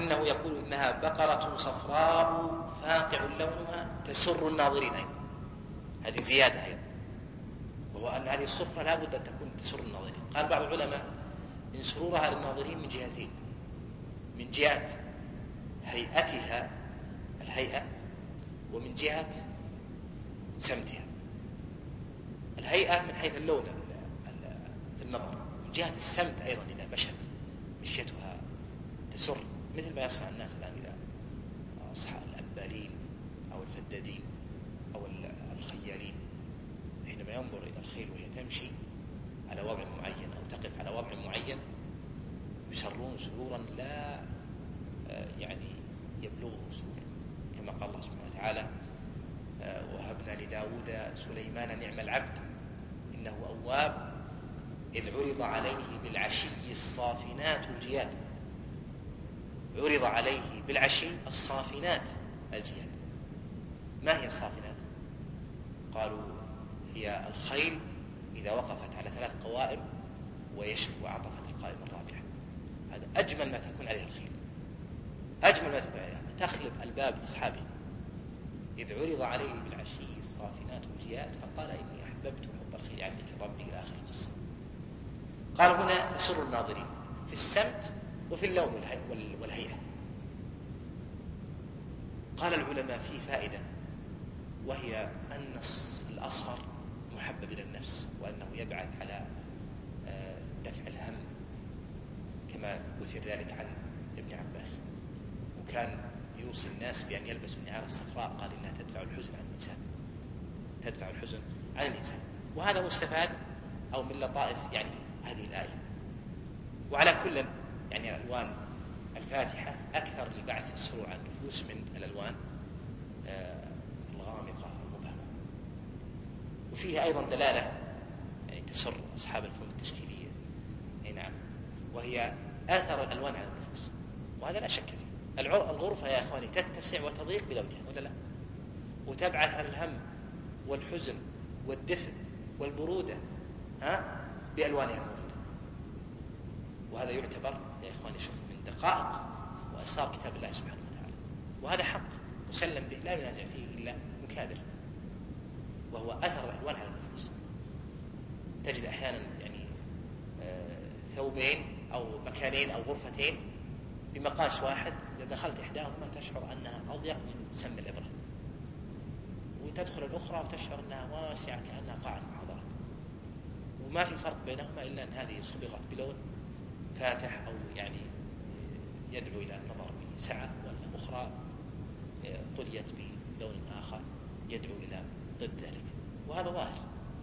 ولكنه يقول إنها بقرة صفراء فاقع لونها تسر الناظرين أيضا، هذه زيادة أيضا، وهو أن هذه الصفرة لا بد أن تكون تسر الناظرين. قال بعض العلماء إن سرورها للناظرين من جهتين: من جهة هيئتها الهيئة، ومن جهة سمتها. الهيئة من حيث اللون في النظر، من جهة السمت أيضا إذا مشت مشيتها تسر، مثل ما يصنع الناس الآن إذا أصحاب الأبالين أو الفدادين أو الخيالين حينما ينظر إلى الخيل وهي تمشي على وضع معين أو تقف على وضع معين يسرون سرورا لا يعني يبلغه سرور، كما قال الله سبحانه وتعالى: وهبنا لداود سليمان نعم العبد إنه أواب إذ عرض عليه بالعشي الصافنات الجياد. عرض عليه بالعشي الصافنات الجياد. ما هي الصافنات؟ قالوا هي الخيل إذا وقفت على ثلاث قوائم ويشك وعطفت القائمة الرابعة. هذا أجمل ما تكون عليه الخيل، أجمل ما تكون عليها، تخلب ألباب أصحابه. إذ عرض عليه بالعشي الصافنات الجياد فقال إني أحببت حب الخيل عن ذكر ربي إلى آخر القصة. قال هنا تسر الناظرين في السمت وفي اللون والهيئة. قال العلماء في فائدة، وهي أن الأصفر محبب إلى النفس، وأنه يبعث على دفع الهم، كما ذكر ذلك عن ابن عباس. وكان يوصي الناس بأن يلبسوا النعال الصفراء، قال إنها تدفع الحزن عن الإنسان، تدفع الحزن عن الإنسان. وهذا مستفاد أو من لطائف يعني هذه الآية. وعلى كل يعني الألوان الفاتحة أكثر لبعث السرور عن النفوس من الألوان الغامقة المبهمة. وفيه أيضا دلالة يعني تسر أصحاب الفنون التشكيلية، أي نعم، وهي آثر الألوان على النفوس، وهذا لا شك فيه. الغرفة يا أخواني تتسع وتضيق بلونها ولا لا؟ وتبعث عن الهم والحزن والدفء والبرودة ها بألوانها الموجودة. وهذا يعتبر يا إخواني شوف من دقائق وأسرار كتاب الله سبحانه وتعالى، وهذا حق مسلم به لا ينازع فيه إلا مكابر، وهو أثر الألوان على النفوس. تجد أحيانا يعني آه ثوبين أو مكانين أو غرفتين بمقاس واحد، إذا دخلت إحداهما تشعر أنها أضيق من سم الإبرة، وتدخل الأخرى وتشعر أنها واسعة كأنها قاعة محاضرات، وما في فرق بينهما إلا أن هذه صبغت بلون فاتح أو يعني يدعو إلى النظر بسعة، والأخرى طليت بلون آخر يدعو إلى ضد ذلك، وهذا ظاهر.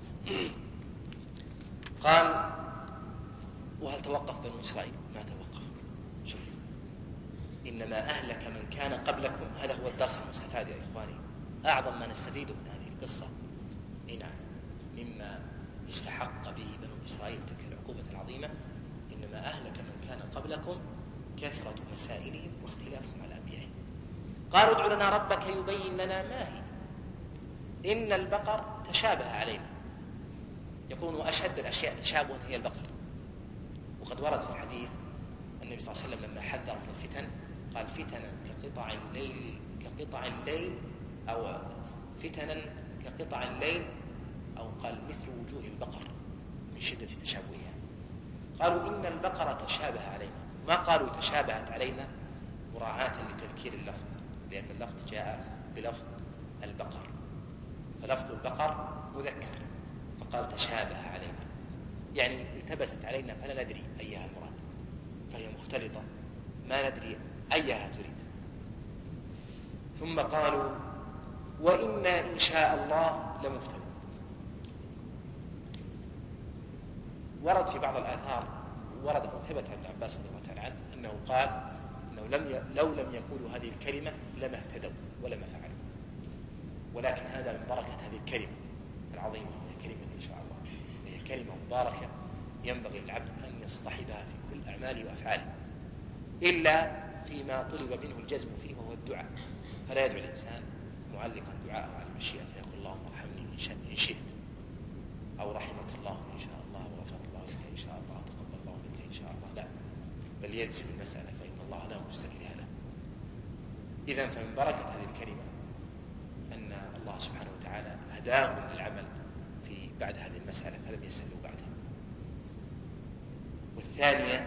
قال: وهل توقف بنو إسرائيل؟ ما توقف. شوف، إنما أهلك من كان قبلكم. هذا هو الدرس المستفاد يا إخواني، أعظم ما نستفيده من هذه القصة هنا مما استحق به بنو إسرائيل تلك العقوبة العظيمة. إنما أهلك من كان قبلكم كثرة مسائلهم واختلافهم على أنبيائهم. قالوا ادع لنا ربك يبين لنا ما هي إن البقر تشابه علينا. يكون أشد الأشياء تشابها هي البقر. وقد ورد في الحديث النبي صلى الله عليه وسلم لما حذر من الفتن قال: فتنا كقطع الليل كقطع الليل أو فتنا كقطع الليل، أو قال مثل وجوه البقر من شدة تشابهها. قالوا إن البقرة تشابه علينا، ما قالوا تشابهت علينا مراعاة لتذكير اللفظ، لأن اللفظ جاء بلفظ البقر، فلفظ البقر مذكر، فقال تشابه علينا يعني التبست علينا فلا ندري أيها المراد، فهي مختلطة ما ندري أيها تريد. ثم قالوا: وإنا إن شاء الله لمهتدون. ورد في بعض الآثار، ورد أو ثبت عن ابن عباس رضي الله تعالى عنه أنه قال إنه لم ي... لو لم يقولوا هذه الكلمة لما اهتدوا ولما فعلوا، ولكن هذا من بركة هذه الكلمة العظيمة، هي كلمة إن شاء الله، هي كلمة مباركة ينبغي للعبد أن يصطحبها في كل أعماله وأفعاله، إلا فيما طلب منه الجزم فيه وهو الدعاء، فلا يدعو الإنسان معلقا دعاءه على المشيئة فيقول اللهم ارحمني إن شئت، أو رحمك الله إن شاء الله، وغفر الله لك إن شاء الله، وتقبل الله منك إن شاء الله، لا، بل يجزم المسألة فإن الله لا مستكره له. إذن فمن بركة هذه الكلمة أن الله سبحانه وتعالى هداهم للعمل في بعد هذه المسألة فلم يسألوا بعدها. والثانية،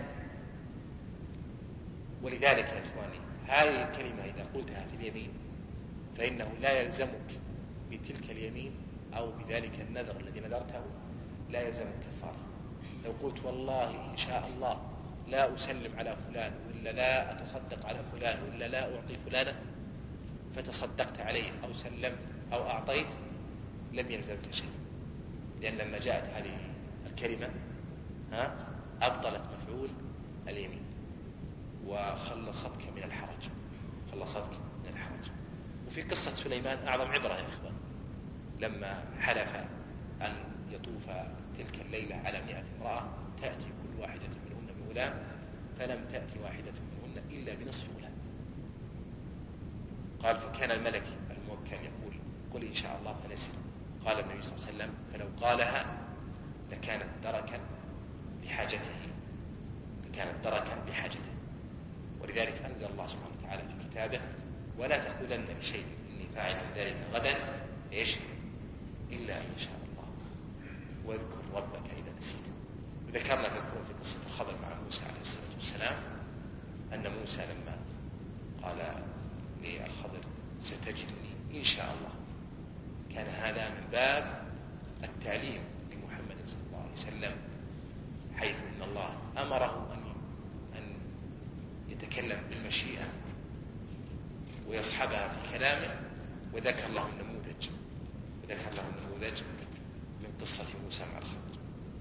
ولذلك يا إخواني هذه الكلمة إذا قلتها في اليمين فإنه لا يلزمك بتلك اليمين أو بذلك النذر الذي نذرته لا يلزمك كفارة. لو قلت والله إن شاء الله لا أسلم على فلان ولا لا أتصدق على فلان ولا لا أعطي فلانا فتصدقت عليه أو سلمت أو أعطيت لم يلزمك شيء، لأن لما جاءت هذه الكلمة ها أبطلت مفعول اليمين وخلصتك من الحرج، خلصتك من الحرج. وفي قصة سليمان أعظم عبرة يا إخوان، لما حلف أن يطوف تلك الليلة على مئة امرأة تأتي كل واحدة منهن بغلام فلم تأتي واحدة منهن إلا بنصف غلام. قال فكان الملك الموكل يقول قل إن شاء الله فنسر. قال النبي صلى الله عليه وسلم فلو قالها لكانت دركا بحاجته، لكانت دركا بحاجته. ولذلك أنزل الله سبحانه وتعالى في كتابه ولا تقولن لشيء إني فاعل ذلك غدا إيش إلا إن شاء الله واذكر ربك إذا نسيت. وذكرنا في قصة الخضر مع موسى عليه الصلاة والسلام أن موسى لما قال للخضر ستجدني إن شاء الله كان هذا من باب التعليم لمحمد صلى الله عليه وسلم، حيث أن الله أمره أن أن يتكلم بالمشيئة ويصحبها في كلامه، وذكر له النموذج وذكر له النموذج من قصة موسى مع الخضر.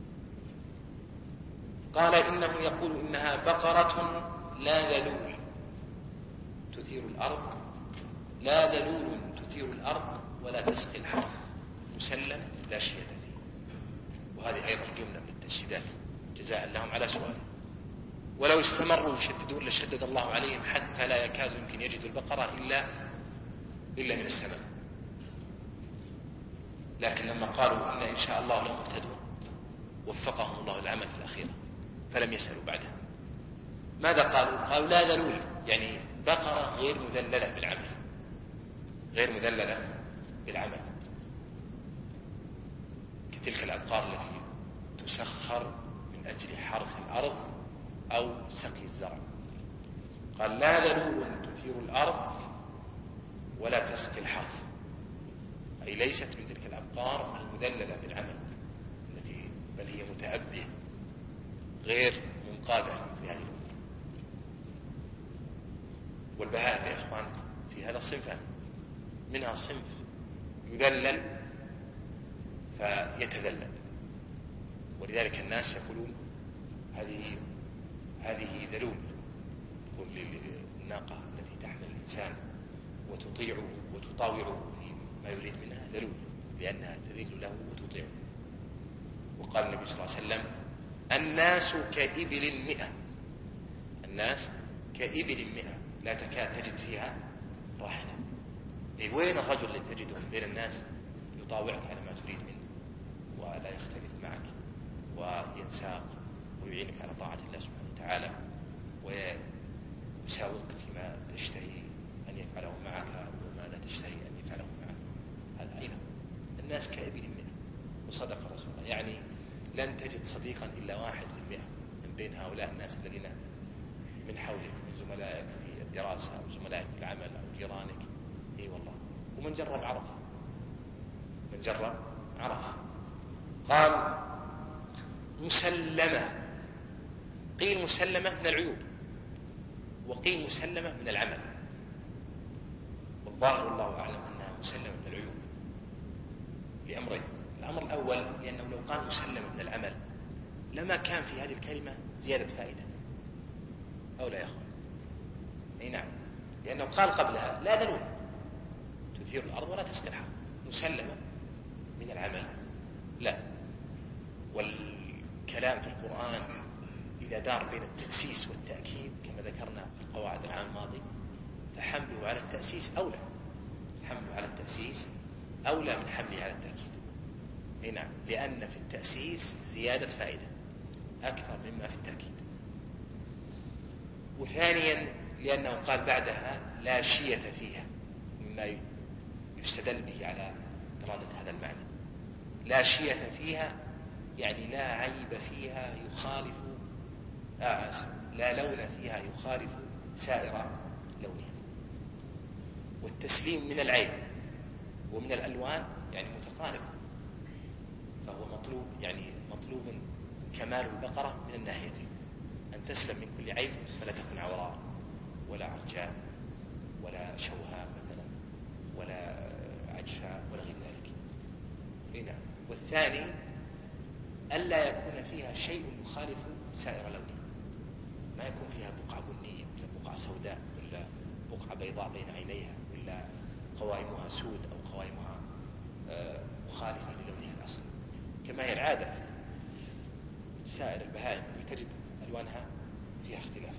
قال إنه يقول إنها بقرة لا ذلول تثير الأرض، لا ذلول تثير الأرض ولا تسقي الحرث مسلم لا شية فيه. وهذه أيضا جملة من التشديدات جزاء لهم على سؤال. ولو استمروا يشددون لشدد الله عليهم حتى لا يكاد يمكن يجدوا البقرة إلا إلا من السماء. لكن لما قالوا إن إن شاء الله لهم مهتدون وفقهم الله العمل في الأخيرة فلم يسألوا بعدها. ماذا قالوا؟ قالوا لا ذلول، يعني بقرة غير مذللة بالعمل، غير مذللة بالعمل، كتلك الأبقار التي تسخر من أجل حرث الأرض أو سقي الزرع. قال لا ذلول تثير الأرض ولا تسقي الحرث، أي ليست من تلك الأبقار المذللة بالعمل التي بل هي متأبية غير منقادة في هذه الأمور. والبهائم يا إخوان في هذا الصنف، منها صنف يذلل فيتذلل، ولذلك الناس يقولون هذه هذه ذلول، تكون للناقة التي تحمل الإنسان وتطيعه وتطاوعه فيما يريد منها ذلول، لأنها تذل له وتطيعه. وقال النبي صلى الله عليه وسلم الناس كإبل المئة، الناس كإبل المئة لا تكاد تجد فيها راحلة. إيه وين الرجل اللي تجده بين الناس يطاوعك على ما تريد منه ولا يختلف معك وينساق ويعينك على طاعة الله سبحانه وتعالى ويساوق فيما تشتهي أن يفعله معك وما لا تشتهي أن يفعله معك. هذا أيضا الناس كإبل المئة. وصدق رسول الله، يعني لن تجد صديقا إلا واحد في المئة من بين هؤلاء الناس الذين من حولك من زملائك في الدراسة أو زملائك في العمل أو جيرانك. اي والله. ومن جرب عرف، من جرب عرف. قال مسلمة، قيل مسلمة من العيوب وقيل مسلمة من العمل، والظاهر والله أعلم أنها مسلمة من العيوب لأمرين. الأمر الأول لأنه لو قال مسلمة من العمل لما كان في هذه الكلمة زيادة فائدة، أو لا يا أخوان؟ أي نعم، لأنه قال قبلها لا ذلول تثير الأرض ولا تسقي الحرث، مسلمة من العمل لا. والكلام في القرآن إذا دار بين التأسيس والتأكيد كما ذكرنا في القواعد العام الماضي فحمله على التأسيس أولى، حمله على التأسيس أولى من حمله على التأكيد. أي نعم، لأن في التأسيس زيادة فائدة أكثر مما في التأكيد. وثانيا لأنه قال بعدها لا شية فيها مما يستدل به على إرادة هذا المعنى. لا شية فيها يعني لا عيب فيها يخالف آه آسف لا لون فيها يخالف سائر لونها. والتسليم من العيب ومن الألوان يعني متقارب، فهو مطلوب يعني مطلوب كمال البقرة من الناحيتين، أن تسلم من كل عيب فلا تكن عوراء ولا عرجاء ولا شوهاء مثلا ولا عجفاء ولا غير ذلك. هنا والثاني ألا يكون فيها شيء يخالف سائر لونه، ما يكون فيها بقعة بنية ولا بقعة سوداء ولا بقعة بيضاء بين عينيها ولا قوائمها سود أو قوائمها مخالفة للونها الأصلي، كما هي العادة سائر البهائم تجد ألوانها فيها اختلاف.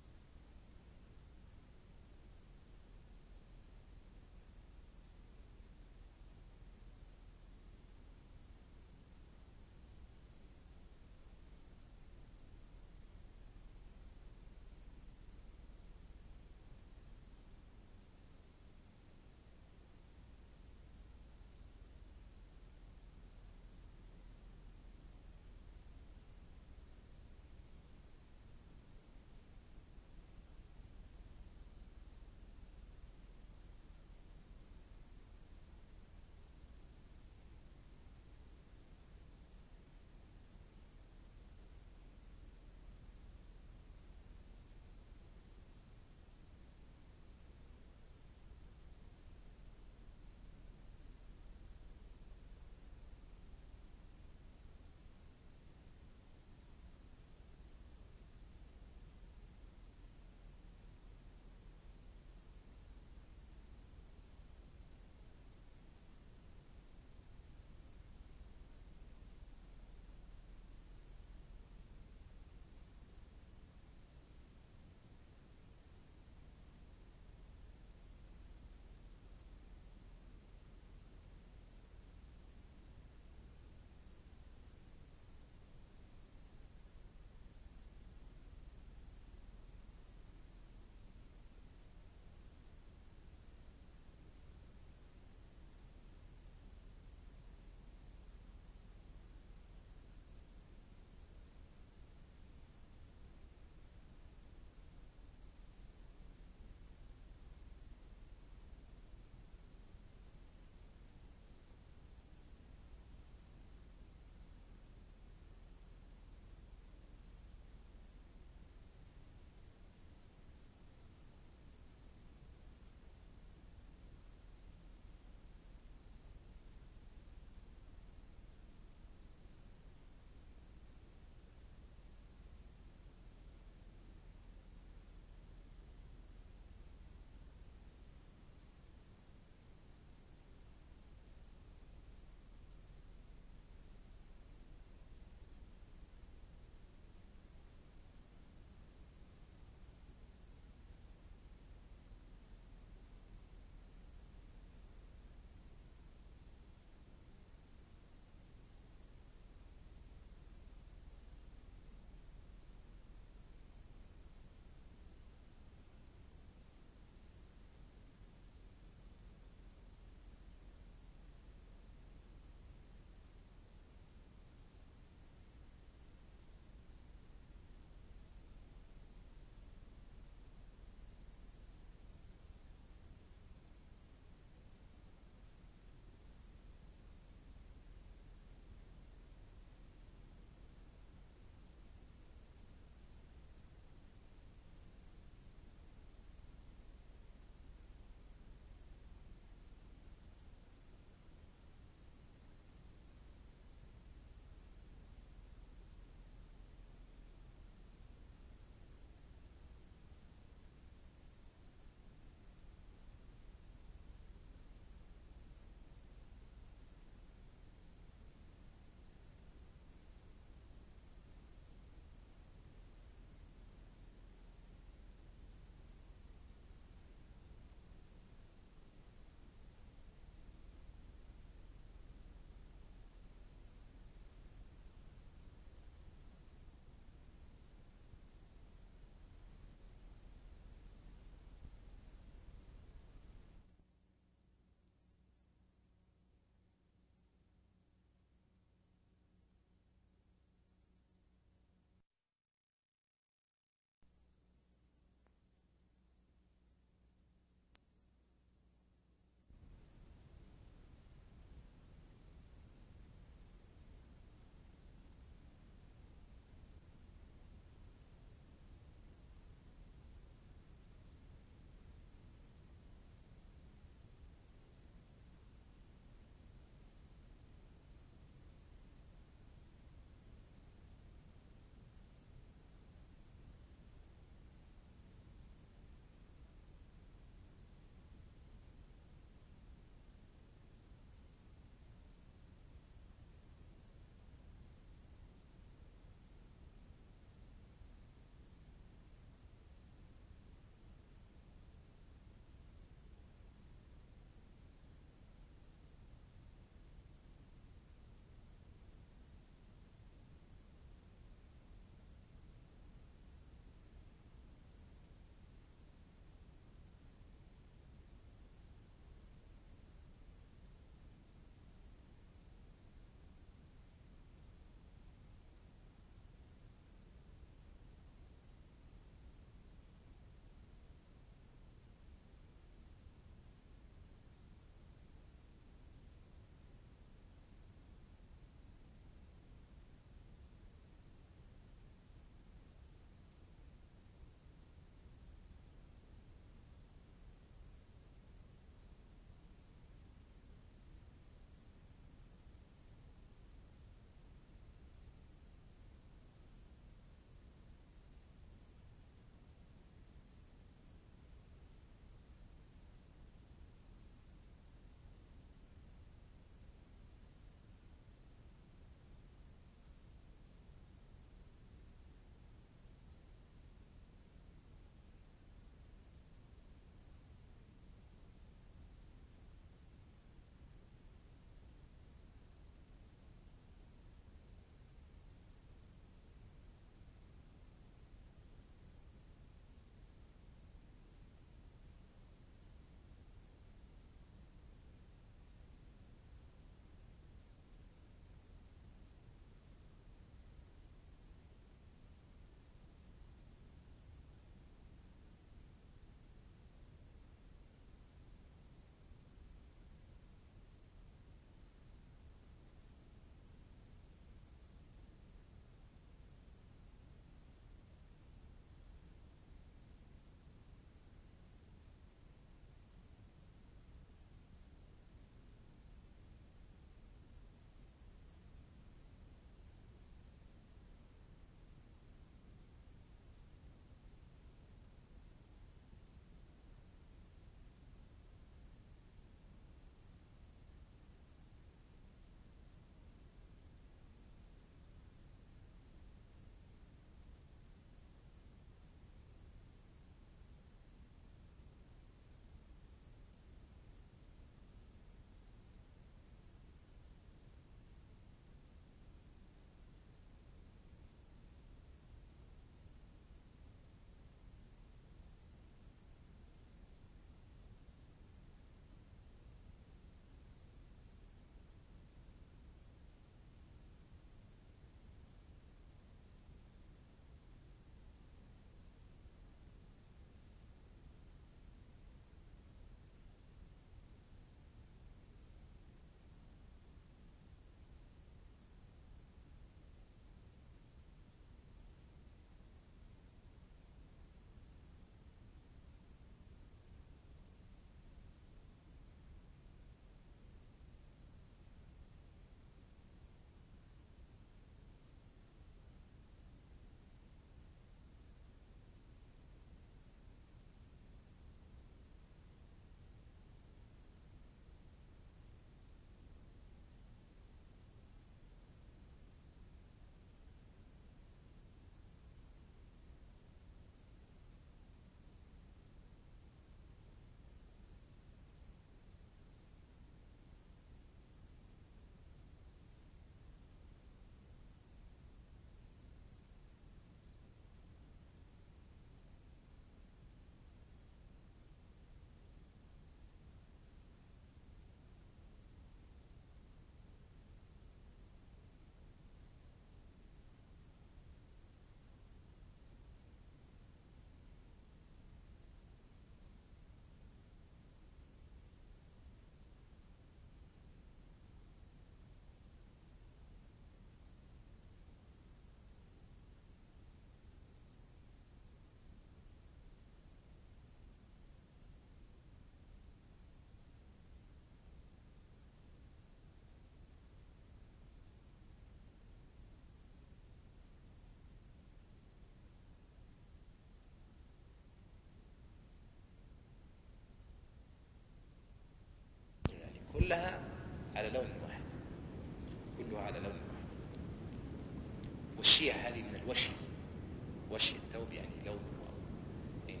كلها على لون واحد، كلها على لون واحد. والشيعة هذه من الوشي، وشي الثوب يعني لون هنا.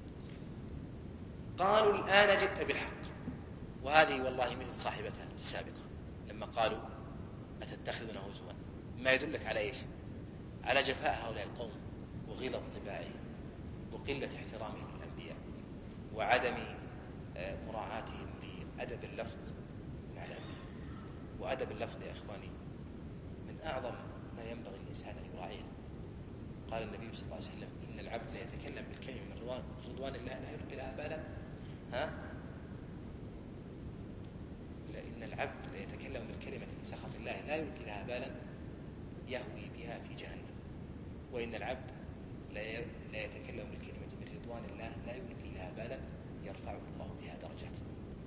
قالوا الآن جئت بالحق. وهذه والله مثل صاحبتها السابقة لما قالوا أتتخذنا هزوا، ما يدلك على إيش؟ على جفاء هؤلاء القوم وغلظ طباعهم وقلة احترامهم للأنبياء وعدم مراعاتهم لأدب اللفظ مع الأنبياء. وأدب اللفظ يا إخواني من أعظم ما ينبغي الإنسان أن يراعيه. قال النبي صلى الله عليه وسلم إن العبد لا يتكلم بالكلمة من رضوان, رضوان الله لا يلقي لها بالا. ها؟ إن العبد لا يتكلم بالكلمة من سخط الله لا يلقي لها بالا يهوي بها في جهنم. وإن العبد لا يتكلم بالكلمة من رضوان الله لا يلقي لها بالا يرفعه الله بها درجات.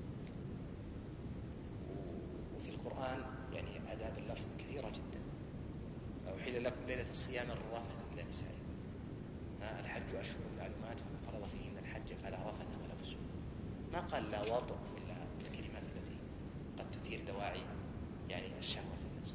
وفي القرآن يعني آداب اللفظ كثيرة جدا. أحل لكم ليلة الصيام الرفث إلى نسائكم. الحج أشهر معلومات ومن فرض فيهن الحج فلا رفث ولا فسوق. ما قال لا وطء إلا الكلمات التي قد تثير دواعي يعني الشهوة في النفس.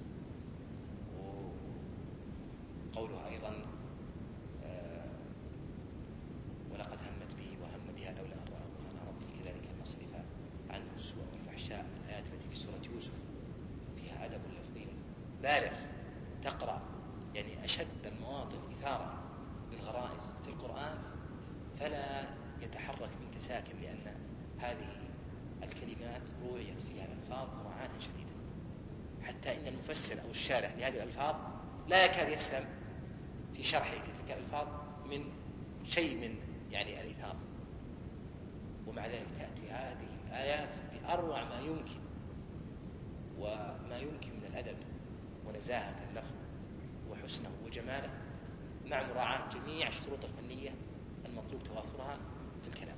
وقولها أيضا آه ولقد همت به وهم بها لولا أن رأى برهان ربه كذلك نصرف عنه السوء والفحشاء. الآيات التي في سورة يوسف فيها أدب لفظي بالغ. تقرأ يعني أشد المواطن إثارة للغرائز في القرآن فلا يتحرك منك ساكن، لأن هذه الكلمات روعيت فيها الألفاظ مراعاة شديدة، حتى إن المفسر أو الشارح لهذه الألفاظ لا يكاد يسلم في شرحه لتلك الألفاظ من شيء من يعني الإثارة. ومع ذلك تأتي هذه الآيات بأروع ما يمكن وما يمكن من الأدب ونزاهة اللفظ وحسنه وجماله مع مراعاة جميع الشروط الفنية المطلوب توافرها في الكلام.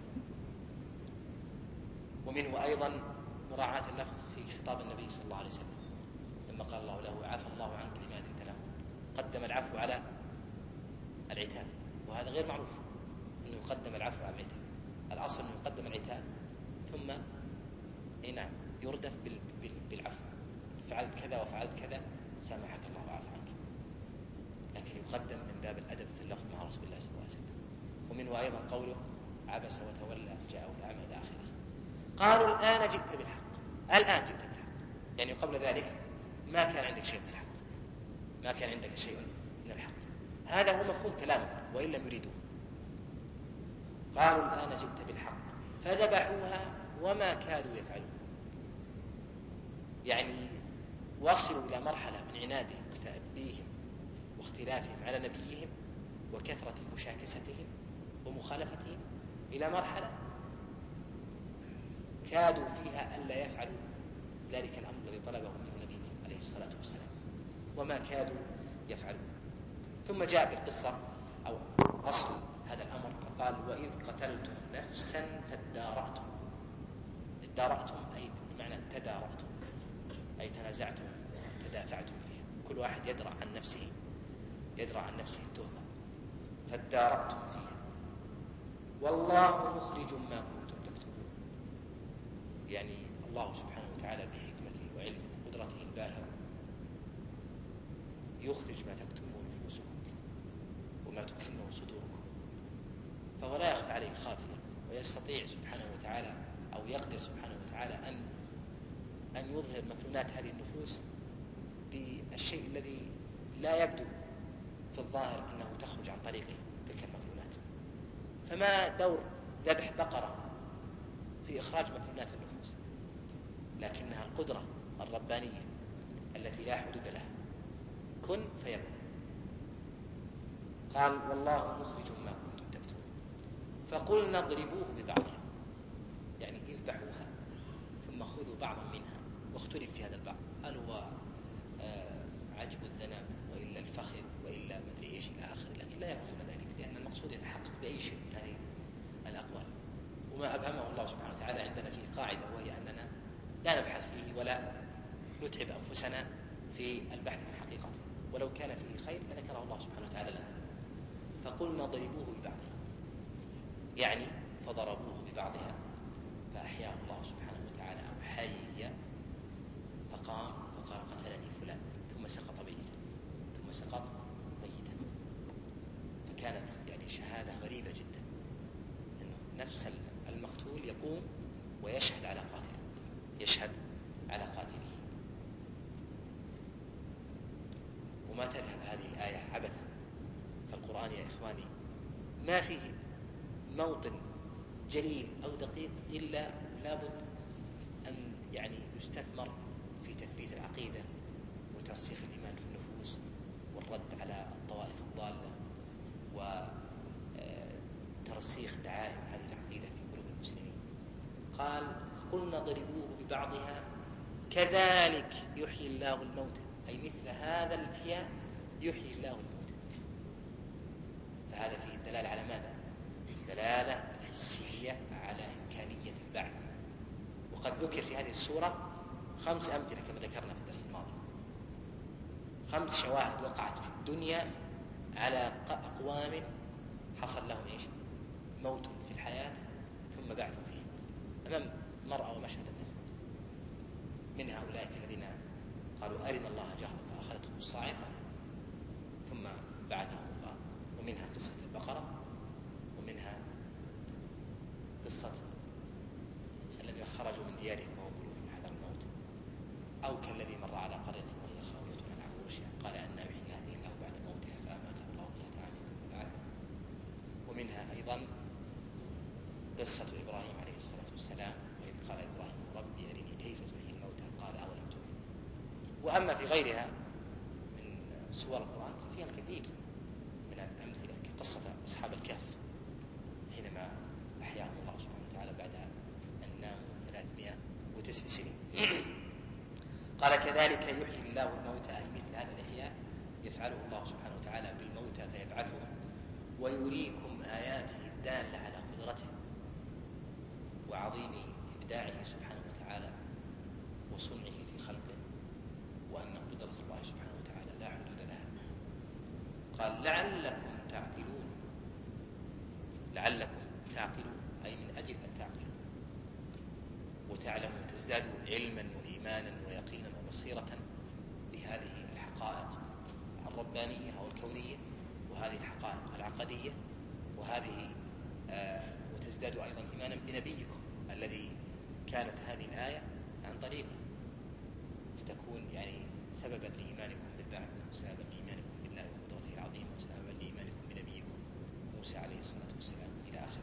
ومنه أيضا مراعاة اللفظ في خطاب النبي صلى الله عليه وسلم لما قال الله له عفى الله عنك لما أذنت له. قدم العفو على العتاب، وهذا غير معروف أنه يقدم العفو على العتاب. الأصل أنه يقدم العتاب ثم إيه نعم يردف بالعفو. فعلت كذا وفعلت كذا سامحك الله وعفى عنك، لكن يقدم من باب الأدب في اللفظ مع رسول الله صلى الله عليه وسلم. ومنه أيضا قوله عبس وتولى جاءه الأعمى إلى آخره. قالوا الآن جئت بالحق. الآن جئت بالحق يعني قبل ذلك ما كان عندك شيء من الحق، ما كان عندك شيء من الحق. هذا هو مفهوم كلامه وإن لم يريدوه. قالوا الآن جئت بالحق فذبحوها وما كادوا يفعلون. يعني وصلوا إلى مرحلة من عنادهم وتأبيهم واختلافهم على نبيهم وكثرة مشاكستهم ومخالفتهم إلى مرحلة كادوا فيها ألا يفعلوا ذلك الأمر الذي طلبه منه نبيهم عليه الصلاة والسلام، وما كادوا يفعلون. ثم جاء بالقصة أو أصل هذا الأمر فقال وإذ قتلتم نفسا فادارأتم. ادارأتم أي بمعنى تدارأتم أي تنازعتم تدافعتم فيها. كل واحد يدرأ عن نفسه يدرأ عن نفسه التهمة. فادارأتم فيها والله مخرج ما كنتم تكتمون. يعني الله سبحانه وتعالى بحكمته وعلمه وقدرته الباهرة يخرج ما تكتمه نفوسكم وما تكنه صدوركم، فهو لا يخفى عليه خافيا، ويستطيع سبحانه وتعالى أو يقدر سبحانه وتعالى أن أن يظهر مكنونات هذه النفوس بالشيء الذي لا يبدو في الظاهر أنه تخرج عن طريقه تلك المكنونات. فما دور ذبح بقرة في إخراج مكنونات النفوس، لكنها القدرة الربانية التي لا حدود لها. كن فيكون. قال والله مخرج ما كنتم تكتمون فقلنا اضربوه ببعضها، يعني اذبحوها ثم خذوا بعضا منها. واختلف في هذا البعض، هل هو آه عجب الذنب وإلا الفخذ وإلا مدري إيش إلى آخره، لكن لا يفهمون ذلك لأن المقصود يتحقق بأي شيء من هذه الأقوال. وما أبهمه الله سبحانه وتعالى عندنا فيه قاعدة، وهي أننا لا نبحث فيه ولا نتعب أنفسنا في البحث عن حقيقته، ولو كان فيه خير لذكره الله سبحانه وتعالى لنا. فقلنا ضربوه ببعضها يعني فضربوه ببعضها فأحياه الله سبحانه وتعالى أو حي فقام فقال قتلني فلان، ثم سقط ميتا ثم سقط ميتا. فكانت يعني شهادة غريبة جدا، أنه نفس المقتول يقوم ويشهد على قاتله، يشهد على قاتله. وما تذهب هذه الآية عبثا، فالقرآن يا إخواني ما فيه موطن جليل أو دقيق إلا لابد أن يعني يستثمر في تثبيت العقيدة وترسيخ الإيمان في النفوس والرد على الطوائف الضالة وترسيخ دعائم هذه العقيدة في قلوب المسلمين. قال قلنا ضربوه ببعضها كذلك يحيي الله الموتى، أي مثل هذا الإحياء يحيي الله الموتى. فهذا فيه دلالة على ماذا؟ دلالة حسية على إمكانية البعث. وقد ذكر في هذه السورة خمس أمثلة كما ذكرنا في الدرس الماضي، خمس شواهد وقعت في الدنيا على أقوام حصل لهم إيش؟ موت في الحياة ثم بعث فيه أمام مرأى ومشهد الناس. من هؤلاء الذين قالوا أرنا الله جهرا فأخذتهم الصاعقة ثم بعثهم الله. ومنها قصة البقرة، ومنها قصة الذين خرجوا من ديارهم وهم ألوف حذر الموت، أو كالذي مر على قرية وهي خاوية على عروشها قال أن يحيي هذه الله بعد موتها فأماته الله مئة عام ثم بعثه. ومنها أيضا قصة إبراهيم عليه الصلاة والسلام، وإذ قال إبراهيم ربي أرني كيف تحيي الموتى قال أولم تؤمن. وأما في غيرها من سور القرآن فيها الكثير من الأمثلة، كقصة أصحاب الكهف حينما أحياهم الله سبحانه وتعالى بعد أن ناموا ثلاثمائة وتسع سنين. قال كذلك يحيي الله الموتى، أي مثل هذا الإحياء يفعله الله سبحانه وتعالى بالموتى فيبعثهم ويريكم آياته الدالة على قدرته وعظيم إبداعه سبحانه وتعالى وصنعه في خلقه، وأن قدرة الله سبحانه وتعالى لا حدود لها. قال لعلكم تعقلون، لعلكم تعقلون أي من أجل أن تعقلوا وتعلموا وتزدادوا علما وإيمانا ويقينا وبصيرة بهذه الحقائق الربانية أو الكونية، وهذه الحقائق العقدية، وهذه آه وتزدادوا أيضا إيمانا بنبيكم الذي كانت هذه الآية عن طريقه، فتكون يعني سببا لإيمانكم بالبعث، وسببا لإيمانكم بالله وقدرته العظيمة، وسببا لإيمانكم بنبيكم موسى عليه الصلاة والسلام إلى آخره.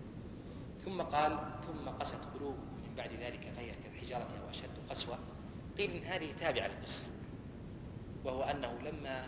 ثم قال ثم قست قلوبكم من بعد ذلك فهي كالحجارة أو أشد قسوة. قيل إن هذه تابعة للقصة، وهو أنه لما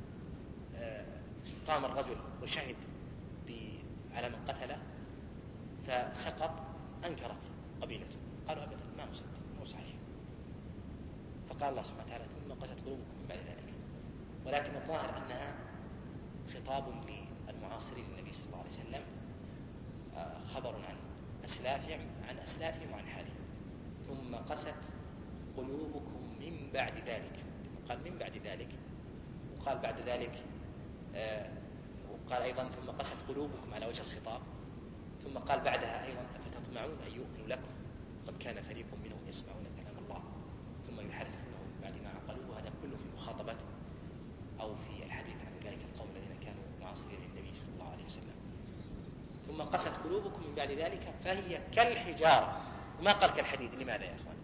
قام الرجل وشهد على من قتله فسقط أنكرت قبيلته، قالوا أبدا ما هو صحيح مو صحيح. فقال الله سبحانه وتعالى ثم قست قلوبكم من بعد ذلك. ولكن الظاهر أنها خطاب للمعاصرين للنبي صلى الله عليه وسلم، خبر عن أسلافهم عن أسلافهم وعن حالهم. ثم قست قلوبكم من بعد ذلك، قال من بعد ذلك، وقال بعد ذلك آه وقال أيضا ثم قست قلوبكم على وجه الخطاب. ثم قال بعدها أيضا أفتطمعون أن يؤمنوا لكم قد كان فريق منهم يسمعون كلام الله ثم يحرفونه بعد ما عقلوه. هذا كله في مخاطبة أو في الحديث عن أولئك القوم الذين كانوا معاصرين للنبي صلى الله عليه وسلم. ثم قست قلوبكم من بعد ذلك فهي كالحجارة، وما قال كالحديد. لماذا يا أخوان؟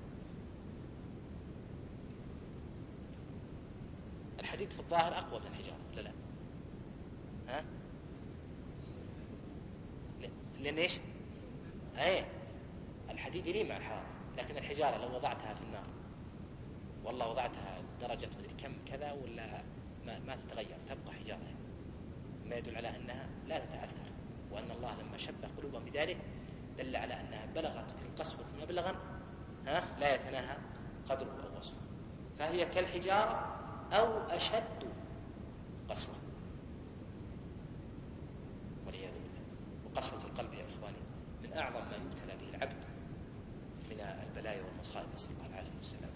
الحديد في الظاهر أقوى من الحجارة ولا لا؟ ها؟ لأن إيش؟ أيه الحديد يلين مع الحرارة، لكن الحجارة لو وضعتها في النار والله وضعتها درجة كم كذا ولا ما, ما تتغير، تبقى حجارة. ما يدل على أنها لا تتأثر، وأن الله لما شبه قلوبهم بذلك دل على أنها بلغت في القسوة مبلغا ها لا يتناهى قدره أو وصفه. فهي كالحجارة أو أشد قسوة والعياذ بالله. وقسوة القلب يا إخواني من أعظم ما يبتلى به العبد من البلايا والمصائب، نسأل الله العافية والسلام.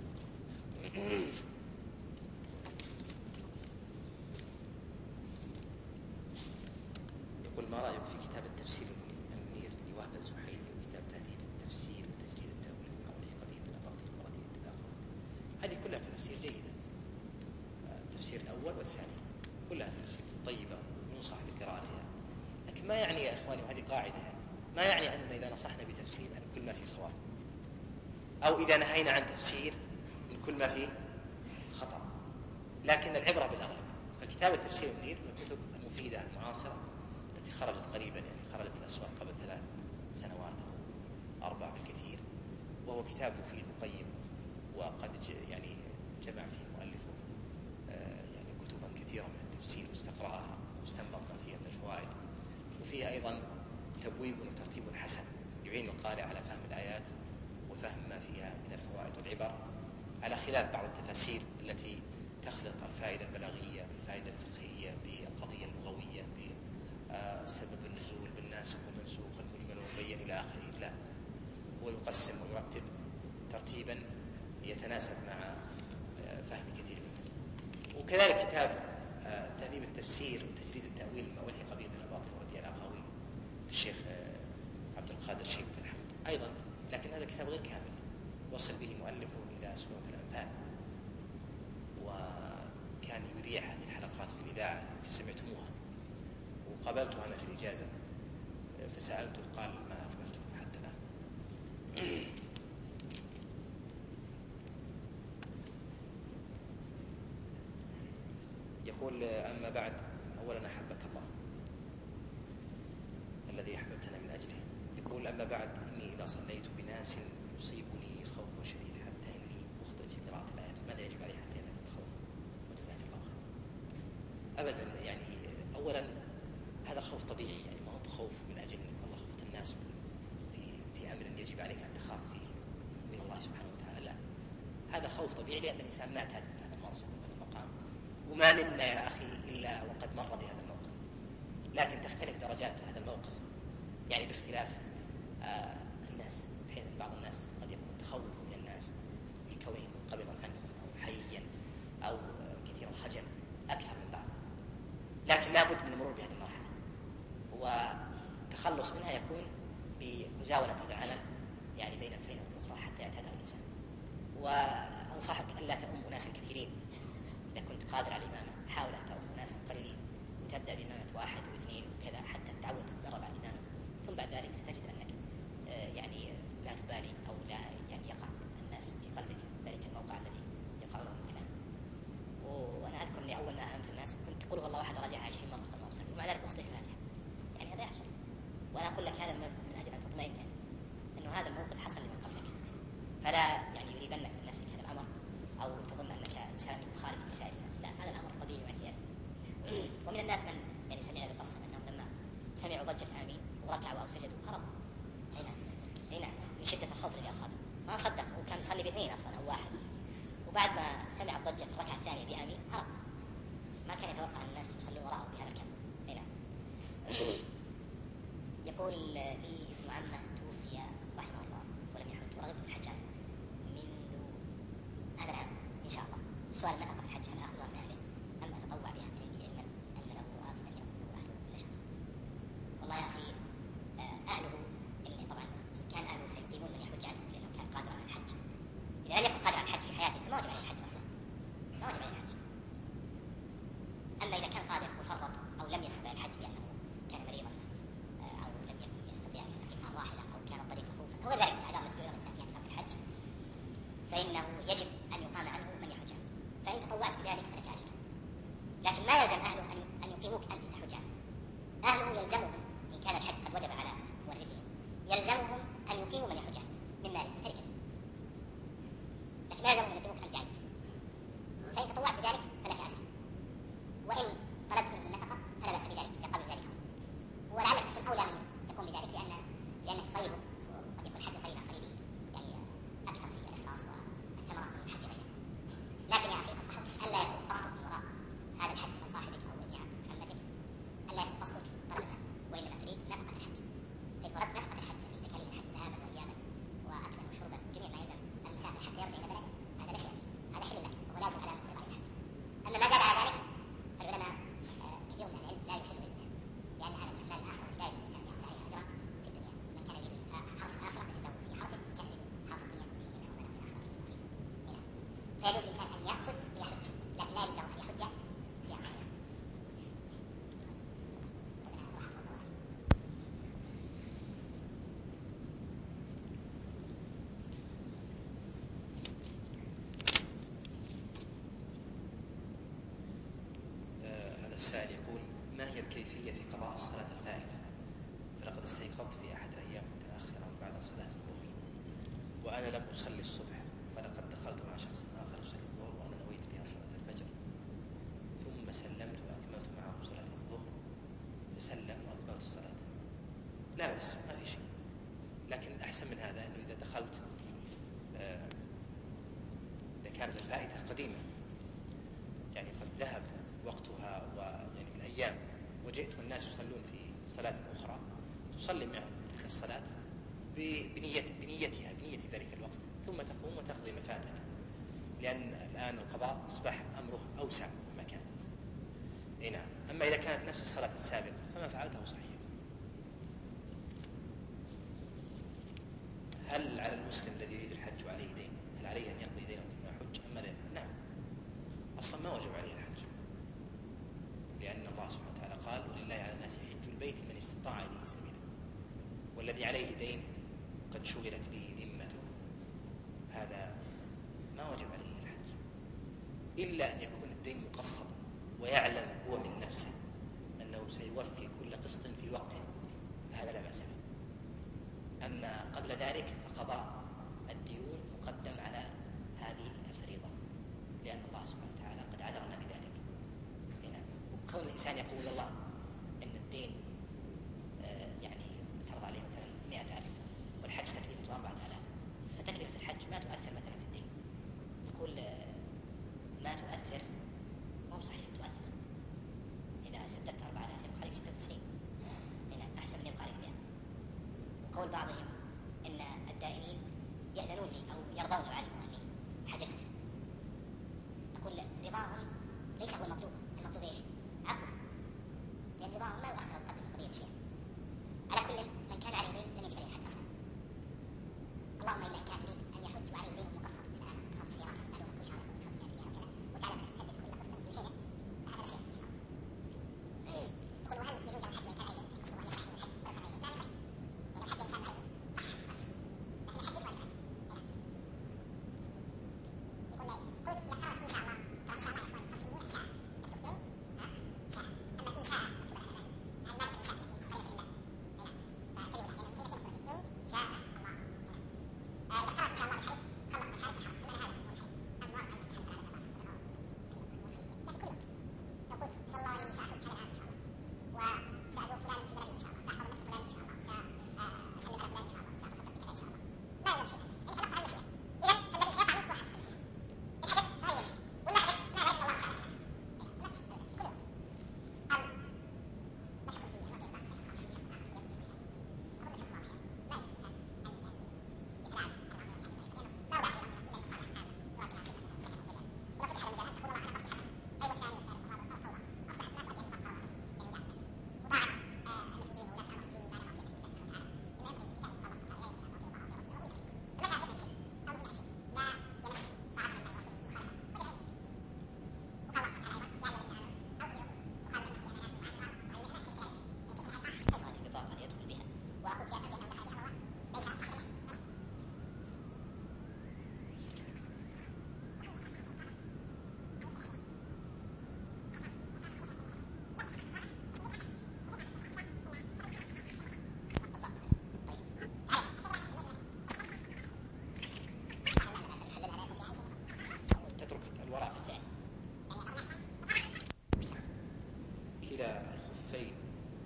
يقول ما رأيك في كتاب التفسير المنير لوهب الزحيلي وكتاب تهذيب التفسير وتجديد التأويل وما ألحق به من الأراضي القرآنية الآخرة؟ هذه جيدة، التفسير الأول والثاني كلها تفسير طيبة ينصح بقراءتها. لكن ما يعني يا إخواني، وهذه قاعدة، ما يعني أننا إذا نصحنا بتفسير أن كل ما فيه صواب، أو إذا نهينا عن تفسير أن كل ما فيه خطأ، لكن العبرة بالأغلب. فكتاب التفسير المنير من الكتب المفيدة المعاصرة التي خرجت قريبا، يعني خرجت الأسواق قبل ثلاث سنوات أو أربع بالكثير، وهو كتاب مفيد وقيم، وقد يعني جمع فيه مؤلفه يعني كتبا كثيرة من التفسير واستقرأها واستنبط ما فيها من الفوائد، وفيه أيضا تبويب وترتيب حسن يعين القارئ على فهم الآيات وفهم ما فيها من الفوائد والعبر، على خلاف بعض التفاسير التي تخلط الفائدة البلاغية بالفائدة الفقهية بالقضية اللغوية بسبب النزول بالناسخ والمنسوخ المجمل والمبين إلى آخره. لا، هو يقسم ويرتب ترتيبا يتناسب مع فهم كثير من الناس. وكذلك كتاب تهذيب التفسير وتجريد التأويل ما ألحق به من الباطل وردي الأخاوي للشيخ عبد القادر شيبة الحمد أيضا، لكن هذا كتاب غير كامل، وصل به مؤلفه إلى سورة الأنفال، وكان يذيع هذه الحلقات في الإذاعة فسمعتموها، وقابلته أنا في الإجازة فسألته قال ما أكملته حتى الآن. يقول أما بعد، أولا أحبك الله الذي أحببتنا من أجله. يقول أما بعد، إني إذا صليت بناس يصيبني خوف شديد حتى إني أخطئ في قراءة الآيات، ماذا يجب علي حتى يذهب الخوف؟ وجزاك الله خير. أبدا، يعني أولا هذا الخوف طبيعي، يعني ما هو خوف من أجل الله خفت الناس في في أمر يجب عليك أن تخاف فيه من الله سبحانه وتعالى، لا، هذا خوف طبيعي لأن الإنسان ما اعتاد هذا المنصب وهذا المقام، وما منا يا أخي إلا وقد مر بهذا الموقف. لكن تختلف درجات هذا الموقف، يعني باختلاف آه الناس، بحيث أن بعض الناس قد يكون تخوف من الناس لكونهم منقبضا عنهم أو حيا أو كثير الخجل أكثر من بعض، لكن لا بد من المرور بهذه المرحلة، والتخلص منها يكون بمزاولة العمل يعني بين الفين والأخرى حتى يعتادها الإنسان. وأنصحك أن لا تؤم أناسا كثيرين، إذا كنت قادر على الإمامة حاول أن تؤم أناسا قليلين وتبدأ بإمامة واحد واثنين وكذا حتى تتعود تتدرب على الإمامة، ثم بعد ذلك ستجد أنك يعني لا تبالي أو لا يعني يقع الناس في قلبك ذلك الموقع الذي يقع لهم الكلام. وأنا أذكر أني أول ما أهمت الناس كنت قل والله واحد راجع عشرين مرة قبل ما أوصل، ومع ذلك أخطئ في الفاتحة، يعني هذا يحصل. وأنا أقول لك هذا من أجل أن تطمئن، يعني أنه هذا الموقف حصل لمن قبلك، فلا يعني يريبنك من نفسك هذا الأمر أو تظن أنك إنسان مخالف لسائر الناس، لا، هذا الأمر طبيعي واعتيادي. ومن الناس من يعني سمعنا بقصة أنهم لما سمعوا ضجة آمين وركعوا أو سجدوا هربوا، هنا هنا من شدة الخوف الذي أصابه، ما صدق، وكان يصلي باثنين أصلا أو واحد، وبعد ما سمع الضجة في الركعة الثانية بآمين هرب، ما كان يتوقع أن الناس يصلون وراءه بهذا الكلام. هنا يقول لي ابن عمه توفي رحمه الله ولم يحج، ورغبت في الحج منذ هذا العام إن شاء الله. السؤال النفقة في الحج هل أخذها من أهله أم أتطوع بها؟ عندي علما أن له راتبا يأخذه أهله كل شهر. والله يا أخي أهله إن طبعا كان أهله سيقيمون من يحج عنه لأنه كان قادر على الحج، إذا لم يكن قادر على الحج في حياته فما وجب عليه الحج أصلا، ما وجب عليه الحج. أما إذا كان قادر وفرط أو لم يستطع الحج لأنه كان مريضا أو لم يكن يستطيع أن يستقيم مع الراحلة أو كان الطريق خوفا أو غير ذلك من الأعذار التي يرغب الإنسان فيها بترك الحج، فإنه يجب أن يقام عنه من يحج عنه، فإن تطوعت بذلك فلك أجر. لكن ما يلزم أهله أن يقيموك أنت تحج عنه، أهله يلزمهم إن كان الحج قد وجب على مورثهم يلزمهم أن يقيموا من يحج عنه من ماله من تركته، لكن ما يلزمهم أن يقيموك أنت عنك، فإن تطوعت بذلك فلك أجر، وإن طلبت منهم النفقة فلا بأس بذلك يقابل ذلك، ولعلك تكون أولى من يقوم بذلك لأن لأنك قريب وقد يكون حج قريبا قريب يعني أكثر في الإخلاص والثمرة من الحج غيره. لكن يا أخي أنصحك ألا يكون قصدك من وراء هذا الحج من صاحبك أو ابن عمتك، ألا يكون قصدك طلب المال، وإنما تريد نفقة الحج، فإن طلبت نفقة الحج التي تكاليف ما هي الكيفية في قضاء الصلاة الفائتة؟ فلقد استيقظت في أحد الأيام متأخرا بعد صلاة الظهر وأنا لم أصلي الصبح، فلقد دخلت مع شخص آخر يصلي الظهر وأنا نويت بها صلاة الفجر، ثم سلمت وأكملت معه صلاة الظهر، فسلم وأكملت الصلاة. لا بس ما في شيء، لكن أحسن من هذا أنه إذا دخلت آه إذا كانت الفائتة قديمة يعني قد ذهب وقتها ويعني من أيام، وجئت والناس يصلون في صلاة أخرى، تصلي معهم تلك الصلاة بنية بنيتها بنية ذلك الوقت، ثم تقوم وتقضي ما فاتك، لأن الآن القضاء أصبح أمره أوسع مما كان. أي نعم. أما إذا كانت نفس الصلاة السابقة فما فعلته صحيح. هل على المسلم الذي يريد الحج وعليه دين هل عليه أن يقضي دينه ثم يحج أم ماذا يفعل؟ نعم، أصلا ما وجب عليه الحج، لأن الله سبحانه وتعالى قال: ولله على الناس حج البيت من استطاع إليه سبيلا، والذي عليه دين قد شغلت به ذمته هذا ما وجب عليه الحج، إلا أن يكون الدين مقسطا ويعلم هو من نفسه أنه سيوفي كل قسط في وقته، فهذا لا بأس به. أما قبل ذلك فقضاء الديون مقدم على هذه الفريضة، لأن الله سبحانه وتعالى قد عذرنا بذلك. هنا وكون الإنسان يقول الله أن الدين آه يعني ترضى عليه مثلا مئة ألف والحج تكلفته أربعة آلاف، فتكلفة الحج ما تؤثر مثلا في الدين، يقول آه ما تؤثر، مو بصحيح تؤثر. إذا سددت أربعة آلاف يبقى عليك ستة وتسعين، هنا أحسن من يبقى عليك مئة. وقول بعضهم أن الدائنين يأذنون لي أو يرضون وعلموا أني حجزت، أقول رضاهم ليس هو المطلوب، المطلوب إيش؟ عفو، لأن رضاهم ما يؤخر أو يقدم القضية شيئا. على كل من كان عليه دين لن يجب عليه الحج أصلا، اللهم إلا كان يريد أن يحج وعليه دين مقسط مثل أقساط السيارات معلومة كل شهر خمسمائة ريال وكذا، وتعلم أن تسدد كل قسط في حينه، فهذا شيء إن شاء الله. يقول وهل يجوز له الحج وإن كان عليه دين؟ يقصد أن يصح من الحج ولو كان عليه دين؟ لا يصح. الخفين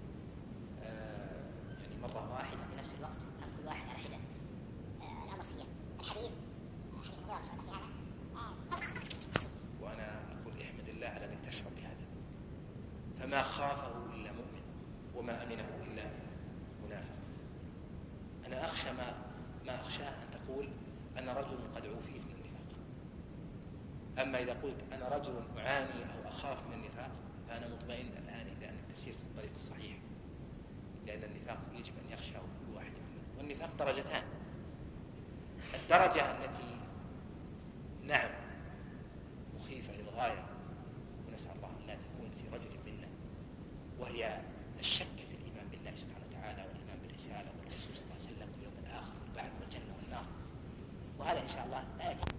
آه يعني مرة واحدة في نفس الوقت أم كل واحد على حدة؟ آه الأمر سيان الحديث حديث مجرد في هذا آه. وأنا أقول احمد الله على أنك تشعر بهذا، فما خافه إلا مؤمن وما أمنه إلا منافق. أنا أخشى ما, ما أخشاه أن تقول أنا رجل قد عوفيت من النفاق. أما إذا قلت أنا رجل أعاني أو أخاف من النفاق فأنا مطمئن الآن إلى أنك تسير في الطريق الصحيح، لأن النفاق يجب أن يخشى كل واحد منه. والنفاق درجتان، الدرجة التي نعم مخيفة للغاية ونسأل الله أن لا تكون في رجل منا، وهي الشك في الإيمان بالله سبحانه وتعالى والإيمان بالرسالة والرسول صلى الله عليه وسلم واليوم الآخر والبعث والجنة والنار، وهذا إن شاء الله لا يكون